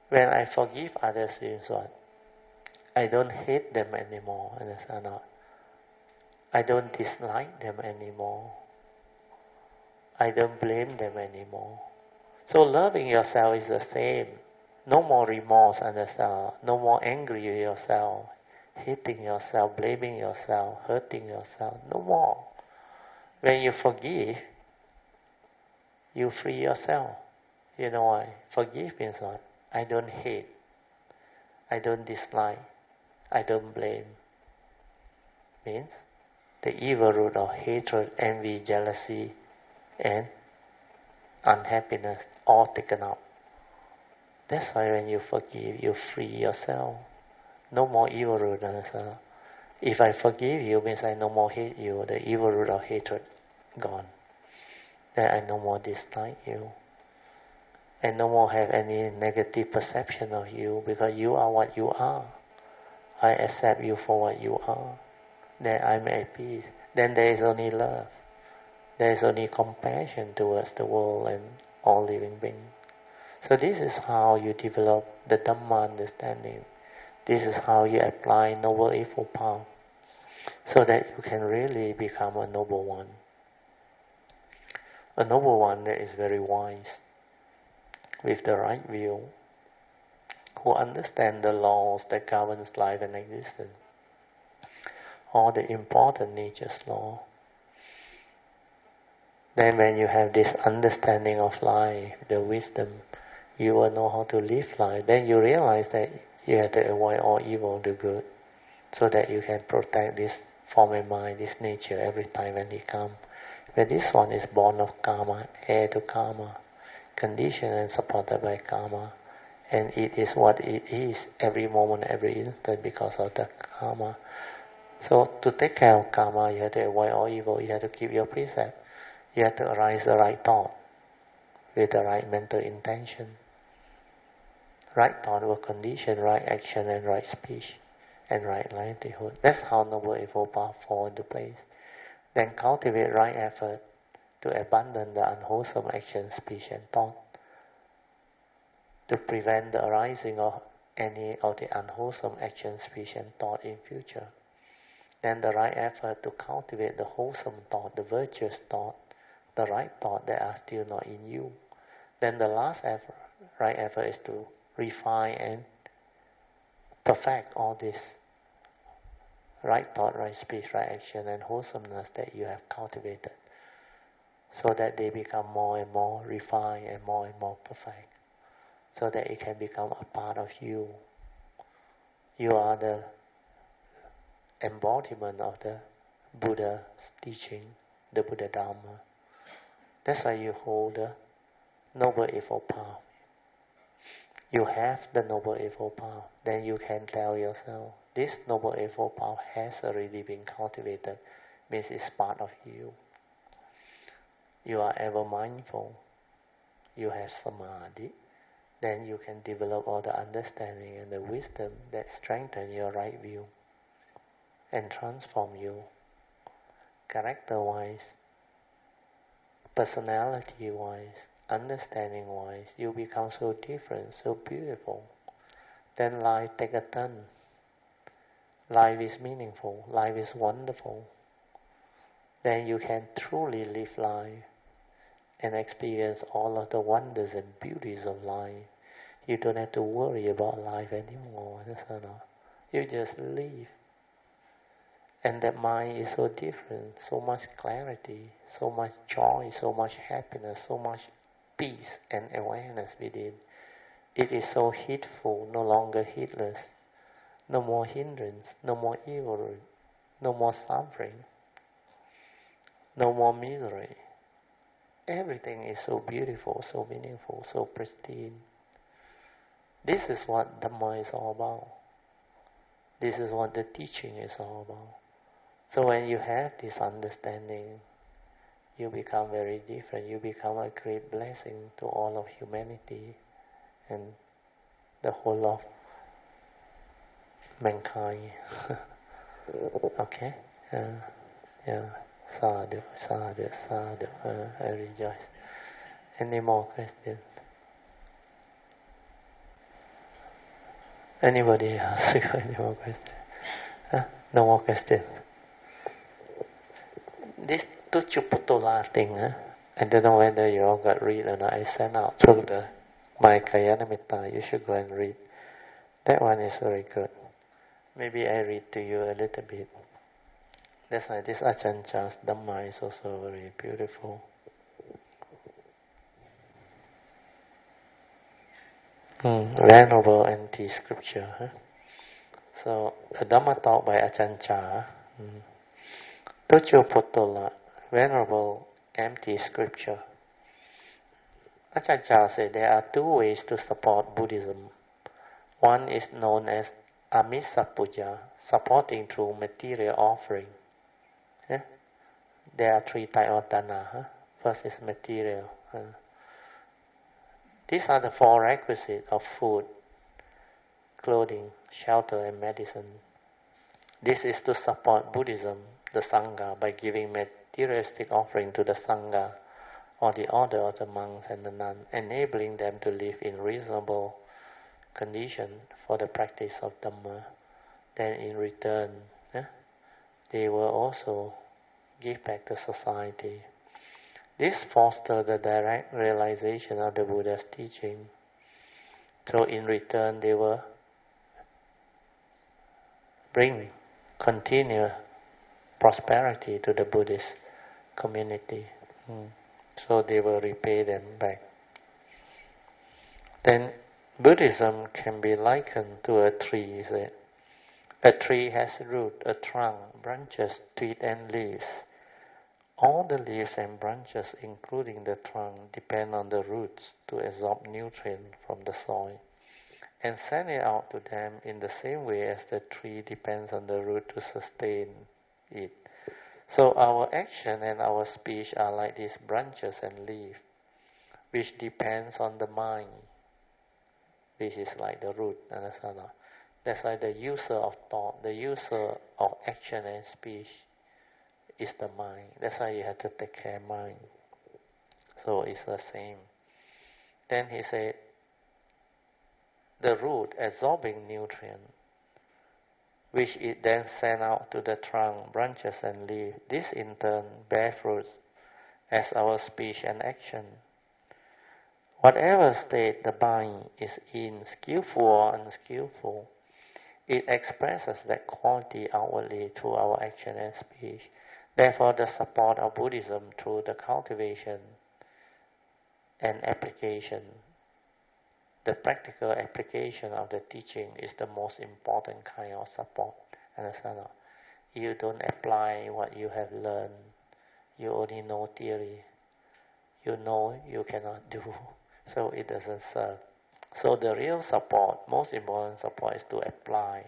When I forgive others, means what? I don't hate them anymore, understand or not? I don't dislike them anymore. I don't blame them anymore. So loving yourself is the same. No more remorse, understand? No more angry with yourself, hating yourself, blaming yourself, hurting yourself. No more. When you forgive, you free yourself. You know why? Forgive means what? I don't hate. I don't dislike. I don't blame. Means the evil root of hatred, envy, jealousy, and unhappiness all taken out. That's why when you forgive, you free yourself. No more evil root. If I forgive you, means I no more hate you. The evil root of hatred gone. Then I no more dislike you. I no more have any negative perception of you, because you are what you are. I accept you for what you are. Then I'm at peace. Then there is only love. There is only compassion towards the world and all living beings. So this is how you develop the Dhamma understanding. This is how you apply Noble Eightfold Path, so that you can really become a noble one. A noble one that is very wise, with the right view, who understand the laws that governs life and existence, all the important nature's law. Then when you have this understanding of life, the wisdom, you will know how to live life. Then you realize that you have to avoid all evil, do good, so that you can protect this form of mind, this nature, every time when it comes. But this one is born of karma, heir to karma, conditioned and supported by karma, and it is what it is every moment, every instant, because of the karma. So to take care of karma, you have to avoid all evil. You have to keep your precept. You have to arise the right thought with the right mental intention. Right thought will condition right action and right speech and right livelihood. That's how Noble Eightfold Path fall into place. Then cultivate right effort to abandon the unwholesome action, speech and thought, to prevent the arising of any of the unwholesome action, speech and thought in future. Then the right effort to cultivate the wholesome thought, the virtuous thought, the right thought that are still not in you. Then the last effort, right effort, is to refine and perfect all this right thought, right speech, right action and wholesomeness that you have cultivated, so that they become more and more refined and more perfect, so that it can become a part of you. You are the embodiment of the Buddha's teaching, the Buddha Dharma. That's why you hold the Noble Eightfold Path. You have the Noble Eightfold Path. Then you can tell yourself, this Noble Eightfold Path has already been cultivated, means it's part of you. You are ever mindful. You have samadhi. Then you can develop all the understanding and the wisdom that strengthen your right view and transform you character-wise, personality-wise, understanding-wise. You become so different, so beautiful. Then life take a turn. Life is meaningful. Life is wonderful. Then you can truly live life and experience all of the wonders and beauties of life. You don't have to worry about life anymore. You just live. And that mind is so different, so much clarity, so much joy, so much happiness, so much peace and awareness within. It is so heedful, no longer heedless. No more hindrance, no more evil, no more suffering, no more misery. Everything is so beautiful, so meaningful, so pristine. This is what Dhamma is all about. This is what the teaching is all about. So when you have this understanding, you become very different. You become a great blessing to all of humanity and the whole of mankind. Okay? Yeah. Sadhu, sadhu, sadhu. I rejoice. Any more questions? Anybody else got any more questions? Huh? No more questions. This Tuchuputola thing, I don't know whether you all got read or not. I sent out through the my Kayanamitta. You should go and read. That one is very good. Maybe I read to you a little bit. That's why this Ajahn Chah's Dhamma is also very beautiful. Venerable anti-scripture. So, a Dhamma talk by Ajahn Chah. Tuchuputola, Venerable anti-scripture. Ajahn Chah said there are two ways to support Buddhism. One is known as Amisa Puja, supporting through material offering. There are three types of dana. First is material. These are the four requisites of food, clothing, shelter, and medicine. This is to support Buddhism, the Sangha, by giving materialistic offering to the Sangha, or the order of the monks and the nuns, enabling them to live in reasonable condition for the practice of Dhamma. Then in return, they will also give back to society. This fosters the direct realization of the Buddha's teaching. So in return, they will bring continual prosperity to the Buddhist community. So they will repay them back. Then Buddhism can be likened to a tree. A tree has a root, a trunk, branches, twig and leaves. All the leaves and branches, including the trunk, depend on the roots to absorb nutrients from the soil and send it out to them in the same way as the tree depends on the root to sustain it. So our action and our speech are like these branches and leaves, which depends on the mind, which is like the root. Understand? That's why the user of thought, the user of action and speech is the mind. That's why you have to take care of mind. So it's the same. Then he said, the root absorbing nutrient, which it then sent out to the trunk, branches and leaves. This in turn bear fruits as our speech and action. Whatever state the mind is in, skillful or unskillful, it expresses that quality outwardly through our action and speech. Therefore, the support of Buddhism through the cultivation and application, the practical application of the teaching is the most important kind of support. Understand? You don't apply what you have learned. You only know theory. You know you cannot do. So it doesn't serve. So the real support, most important support, is to apply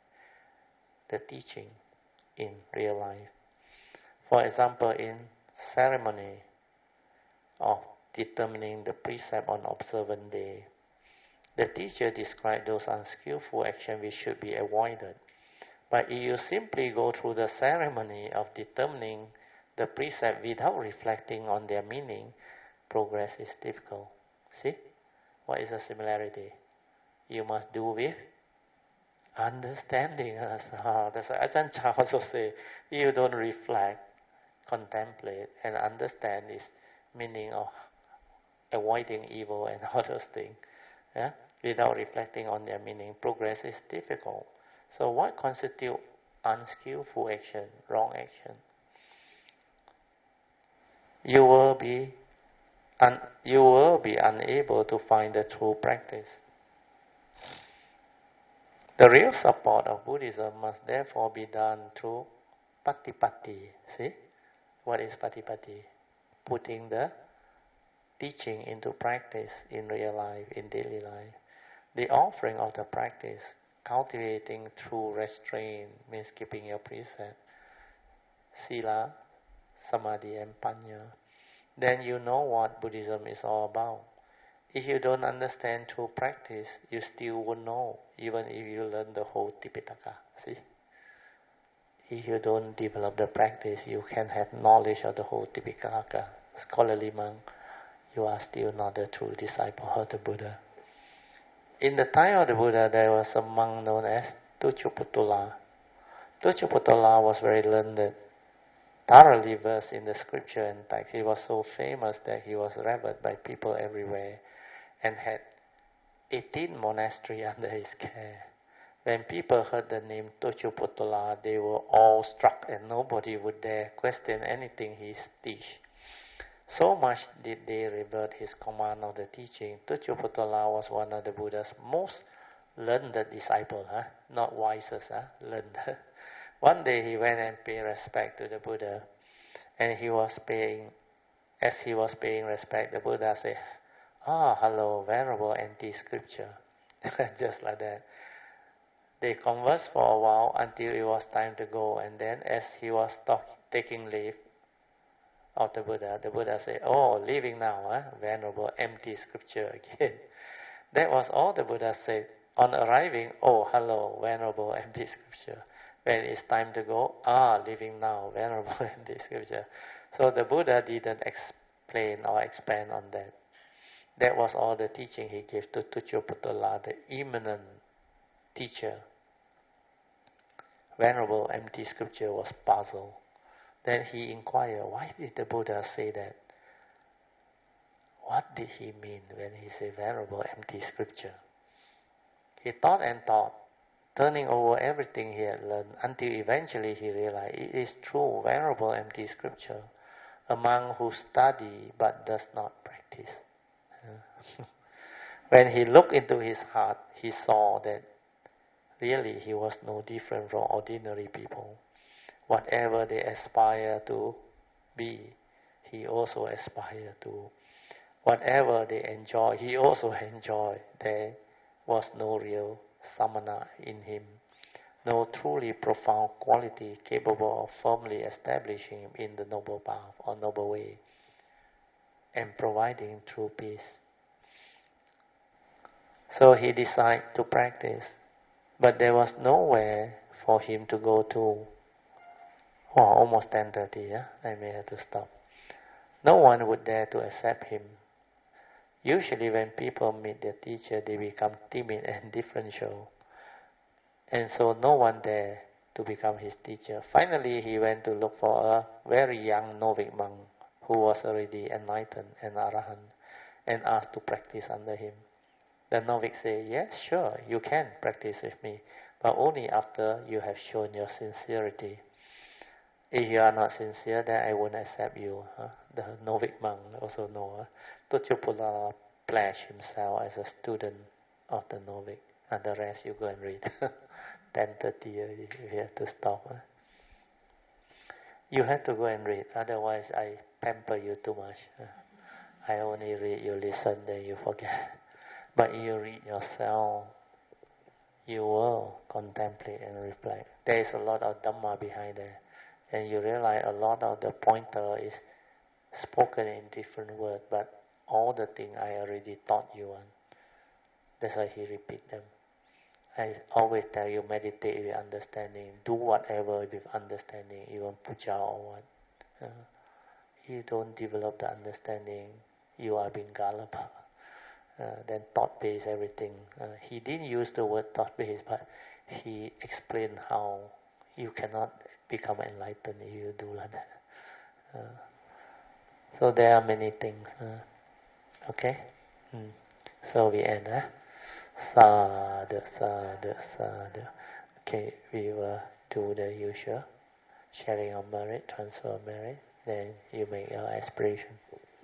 the teaching in real life. For example, in ceremony of determining the precept on observant day, the teacher described those unskillful actions which should be avoided. But if you simply go through the ceremony of determining the precept without reflecting on their meaning, progress is difficult. See? What is the similarity? You must do with understanding. That's what Ajahn Chah also say. You don't reflect, contemplate, and understand this meaning of avoiding evil and all those things. Without reflecting on their meaning, progress is difficult. So what constitutes unskillful action, wrong action? You will be unable to find the true practice. The real support of Buddhism must therefore be done through patipatti. See? What is patipatti? Putting the teaching into practice in real life, in daily life. The offering of the practice, cultivating through restraint, means keeping your precept, sila, samadhi, and panya. Then you know what Buddhism is all about. If you don't understand through practice, you still won't know, even if you learn the whole Tipitaka. See? If you don't develop the practice, you can have knowledge of the whole Tipitaka. Scholarly monk, you are still not the true disciple of the Buddha. in the time of the Buddha, there was a monk known as Tucuputula. Tucuputula was very learned, thoroughly versed in the scripture and text. He was so famous that he was revered by people everywhere and had 18 monasteries under his care. When people heard the name Tucuputula, they were all struck and nobody would dare question anything he teach. So much did they revere his command of the teaching. Tucuputula was one of the Buddha's most learned disciples, not wisest, learned. One day he went and paid respect to the Buddha, and as he was paying respect, the Buddha said, hello, venerable anti-scripture. Just like that. They conversed for a while until it was time to go, and then as he was taking leave of the Buddha said, leaving now, venerable empty scripture again. That was all the Buddha said. On arriving, hello, venerable empty scripture. When it's time to go, leaving now, venerable empty scripture. So the Buddha didn't explain or expand on that. That was all the teaching he gave to Tucuputula, the eminent teacher. Venerable empty scripture was puzzled. Then he inquired, why did the Buddha say that? What did he mean when he said venerable empty scripture? He thought and thought, turning over everything he had learned, until eventually he realized it is true, venerable empty scripture, a monk who study but does not practice. When he looked into his heart, he saw that really he was no different from ordinary people. Whatever they aspire to be, he also aspired to. Whatever they enjoy, he also enjoyed. There was no real samana in him, no truly profound quality capable of firmly establishing him in the noble path or noble way and providing true peace. So he decided to practice, but there was nowhere for him to go to. Almost 10:30, I may have to stop. No one would dare to accept him. Usually when people meet their teacher, they become timid and differential. And so no one dared to become his teacher. Finally, he went to look for a very young novice monk who was already enlightened and arahant and asked to practice under him. The novice said, yes, sure, you can practice with me, but only after you have shown your sincerity. If you are not sincere, then I won't accept you. The novice monk also know. Tucuputula pledged himself as a student of the novice. And the rest you go and read. 10:30, you have to stop. You have to go and read, otherwise I pamper you too much. I only read, you listen, then you forget. But you read yourself, you will contemplate and reflect. There is a lot of Dhamma behind there. And you realize a lot of the pointer is spoken in different words, but all the things I already taught you on. That's why he repeat them. I always tell you, meditate with understanding. Do whatever with understanding, even puja or what. You don't develop the understanding, you are being gullible. Then thought-based everything. He didn't use the word thought-based, but he explained how you cannot become enlightened if you do like that. So there are many things. Okay? So we end. Sadhu, sadhu, sadhu. Okay, we will do the usual sharing of merit, transfer of merit. Then you make your aspiration.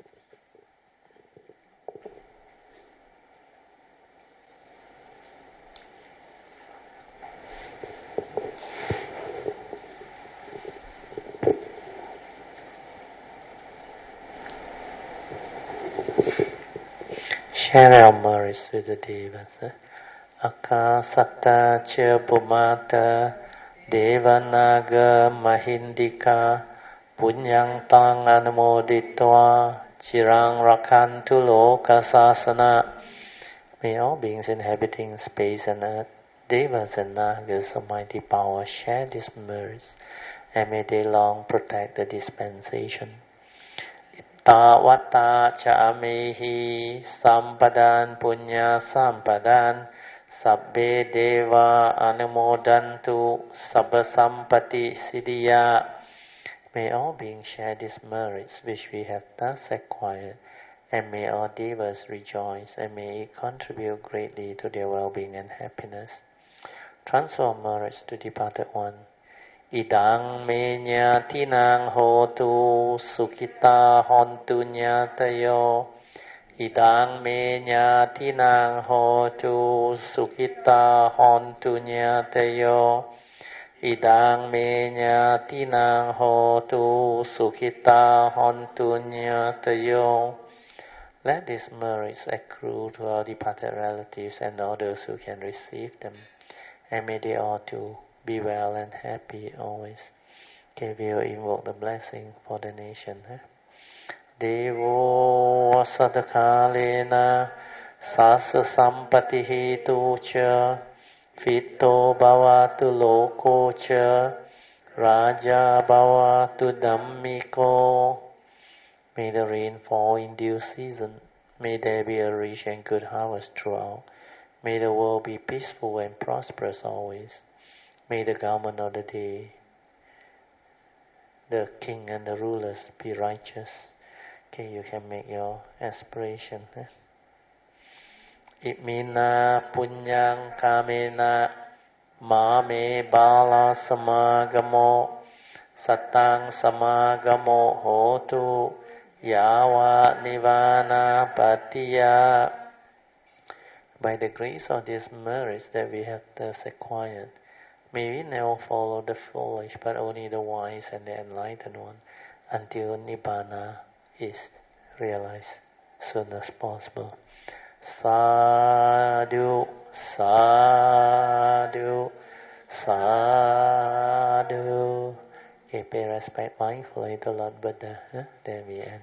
Share our merits with the devas. Akasata cha pumata devanaga mahindika punyang tang anumoditva chirang rakantu loka sasana. May all beings inhabiting space and earth, devas and nagas of mighty power, share these merits, and may they long protect the dispensation. ตวัตตาชะเมหิสัมปดานปุญญาสัมปดานสัพเพเดวะอนุโมดันตุสัพพสัมปติสิทธิยา May all beings share these merits which we have thus acquired, and may all devas rejoice, and may it contribute greatly to their well-being and happiness. Transfer merits to departed one. Idang me nyatinang hotu sukhita hontu nyatayo. Idang me nyatinang hotu sukhita hontu nyatayo. Idang me nyatinang hotu sukhita hontu nyatayo. Let these merits accrue to our departed relatives and all those who can receive them, and may they all too be well and happy always. Okay, we will invoke the blessing for the nation. Devo Sadakalena Sasa Sampati Tu Cha Fito Bhavatu Loko Cha Raja Bhavatu Dhammiko. May the rain fall in due season. May there be a rich and good harvest throughout. May the world be peaceful and prosperous always. May the government of the day, the king and the rulers be righteous. Okay, you can make your aspiration. Imina punyang kamena mame bala samagamo satang samagamo hotu yawa nivana patiya. By the grace of these merits that we have thus acquired, may we never follow the foolish, but only the wise and the enlightened one, until Nibbana is realized soon as possible. Sadhu, sadhu, sadhu. Okay, pay respect mindfully to Lord Buddha. There we end.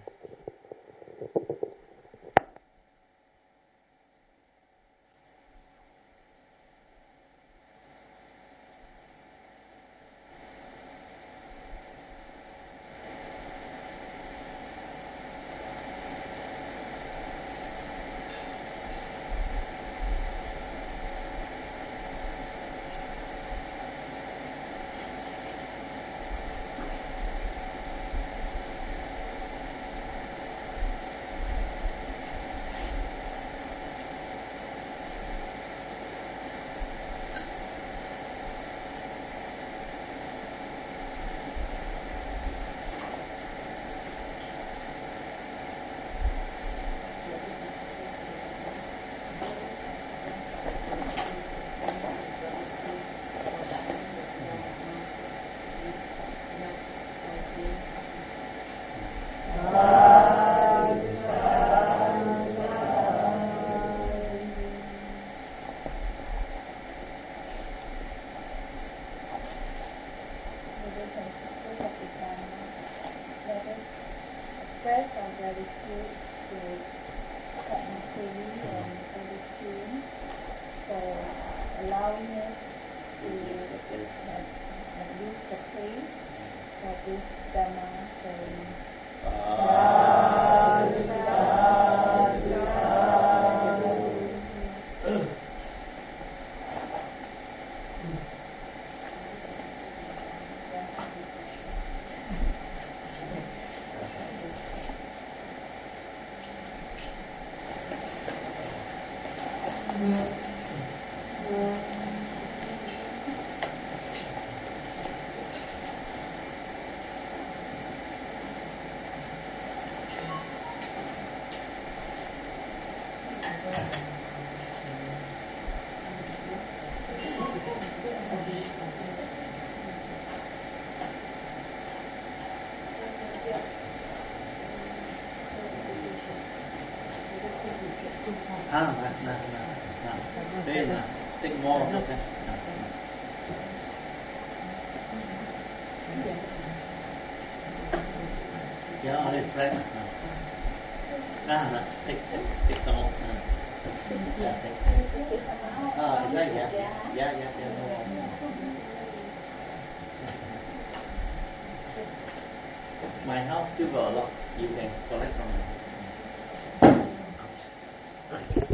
Take more of that. Yeah, on it, right? Take some more. Yeah, take. Yeah. My house still got a lot. You can collect from me.